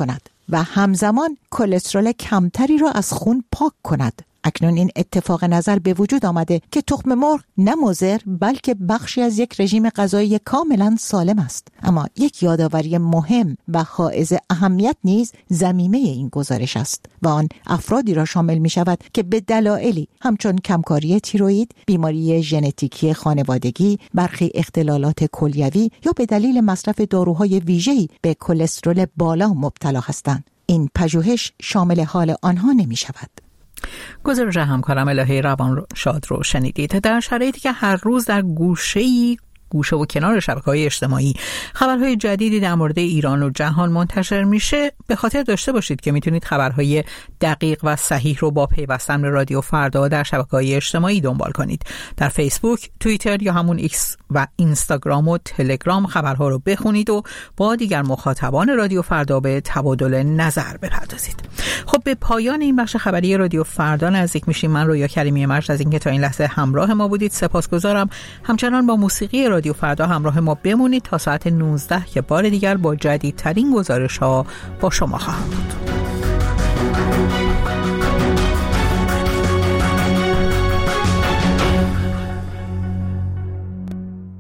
و همزمان کلسترول کمتری را از خون پاک کند. اکنون این اتفاق نظر به وجود آمده که تخم مرغ نه مضر بلکه بخشی از یک رژیم غذایی کاملا سالم است. اما یک یادآوری مهم و حائز اهمیت نیز ضمیمه این گزارش است و آن افرادی را شامل می شود که به دلایلی همچون کمکاری تیروئید، بیماری ژنتیکی خانوادگی، برخی اختلالات کلیوی یا به دلیل مصرف داروهای ویژه‌ای به کلسترول بالا مبتلا هستند. این پژوهش شامل حال آنها نمی شود. گزارش همکارم الهه روانشاد رو شنیدید. در شرایطی که هر روز در گوشه‌ای گوشه و کنار شبکه‌های اجتماعی خبرهای جدیدی در مورد ایران و جهان منتشر میشه، به خاطر داشته باشید که میتونید خبرهای دقیق و صحیح رو با پیوستن به رادیو فردا در شبکه‌های اجتماعی دنبال کنید. در فیسبوک، توییتر یا همون ایکس و اینستاگرام و تلگرام خبرها رو بخونید و با دیگر مخاطبان رادیو فردا به تبادل نظر بپردازید. خب به پایان این بخش خبری رادیو فردا نزدیک میشیم. من رویا کریمی مجد از اینکه تا این لحظه همراه ما بودید سپاسگزارم. همچنان با موسیقی رادیو فردا همراه ما بمونید تا ساعت نوزده که بار دیگر با جدیدترین گزارش ها با شما خواهم بود.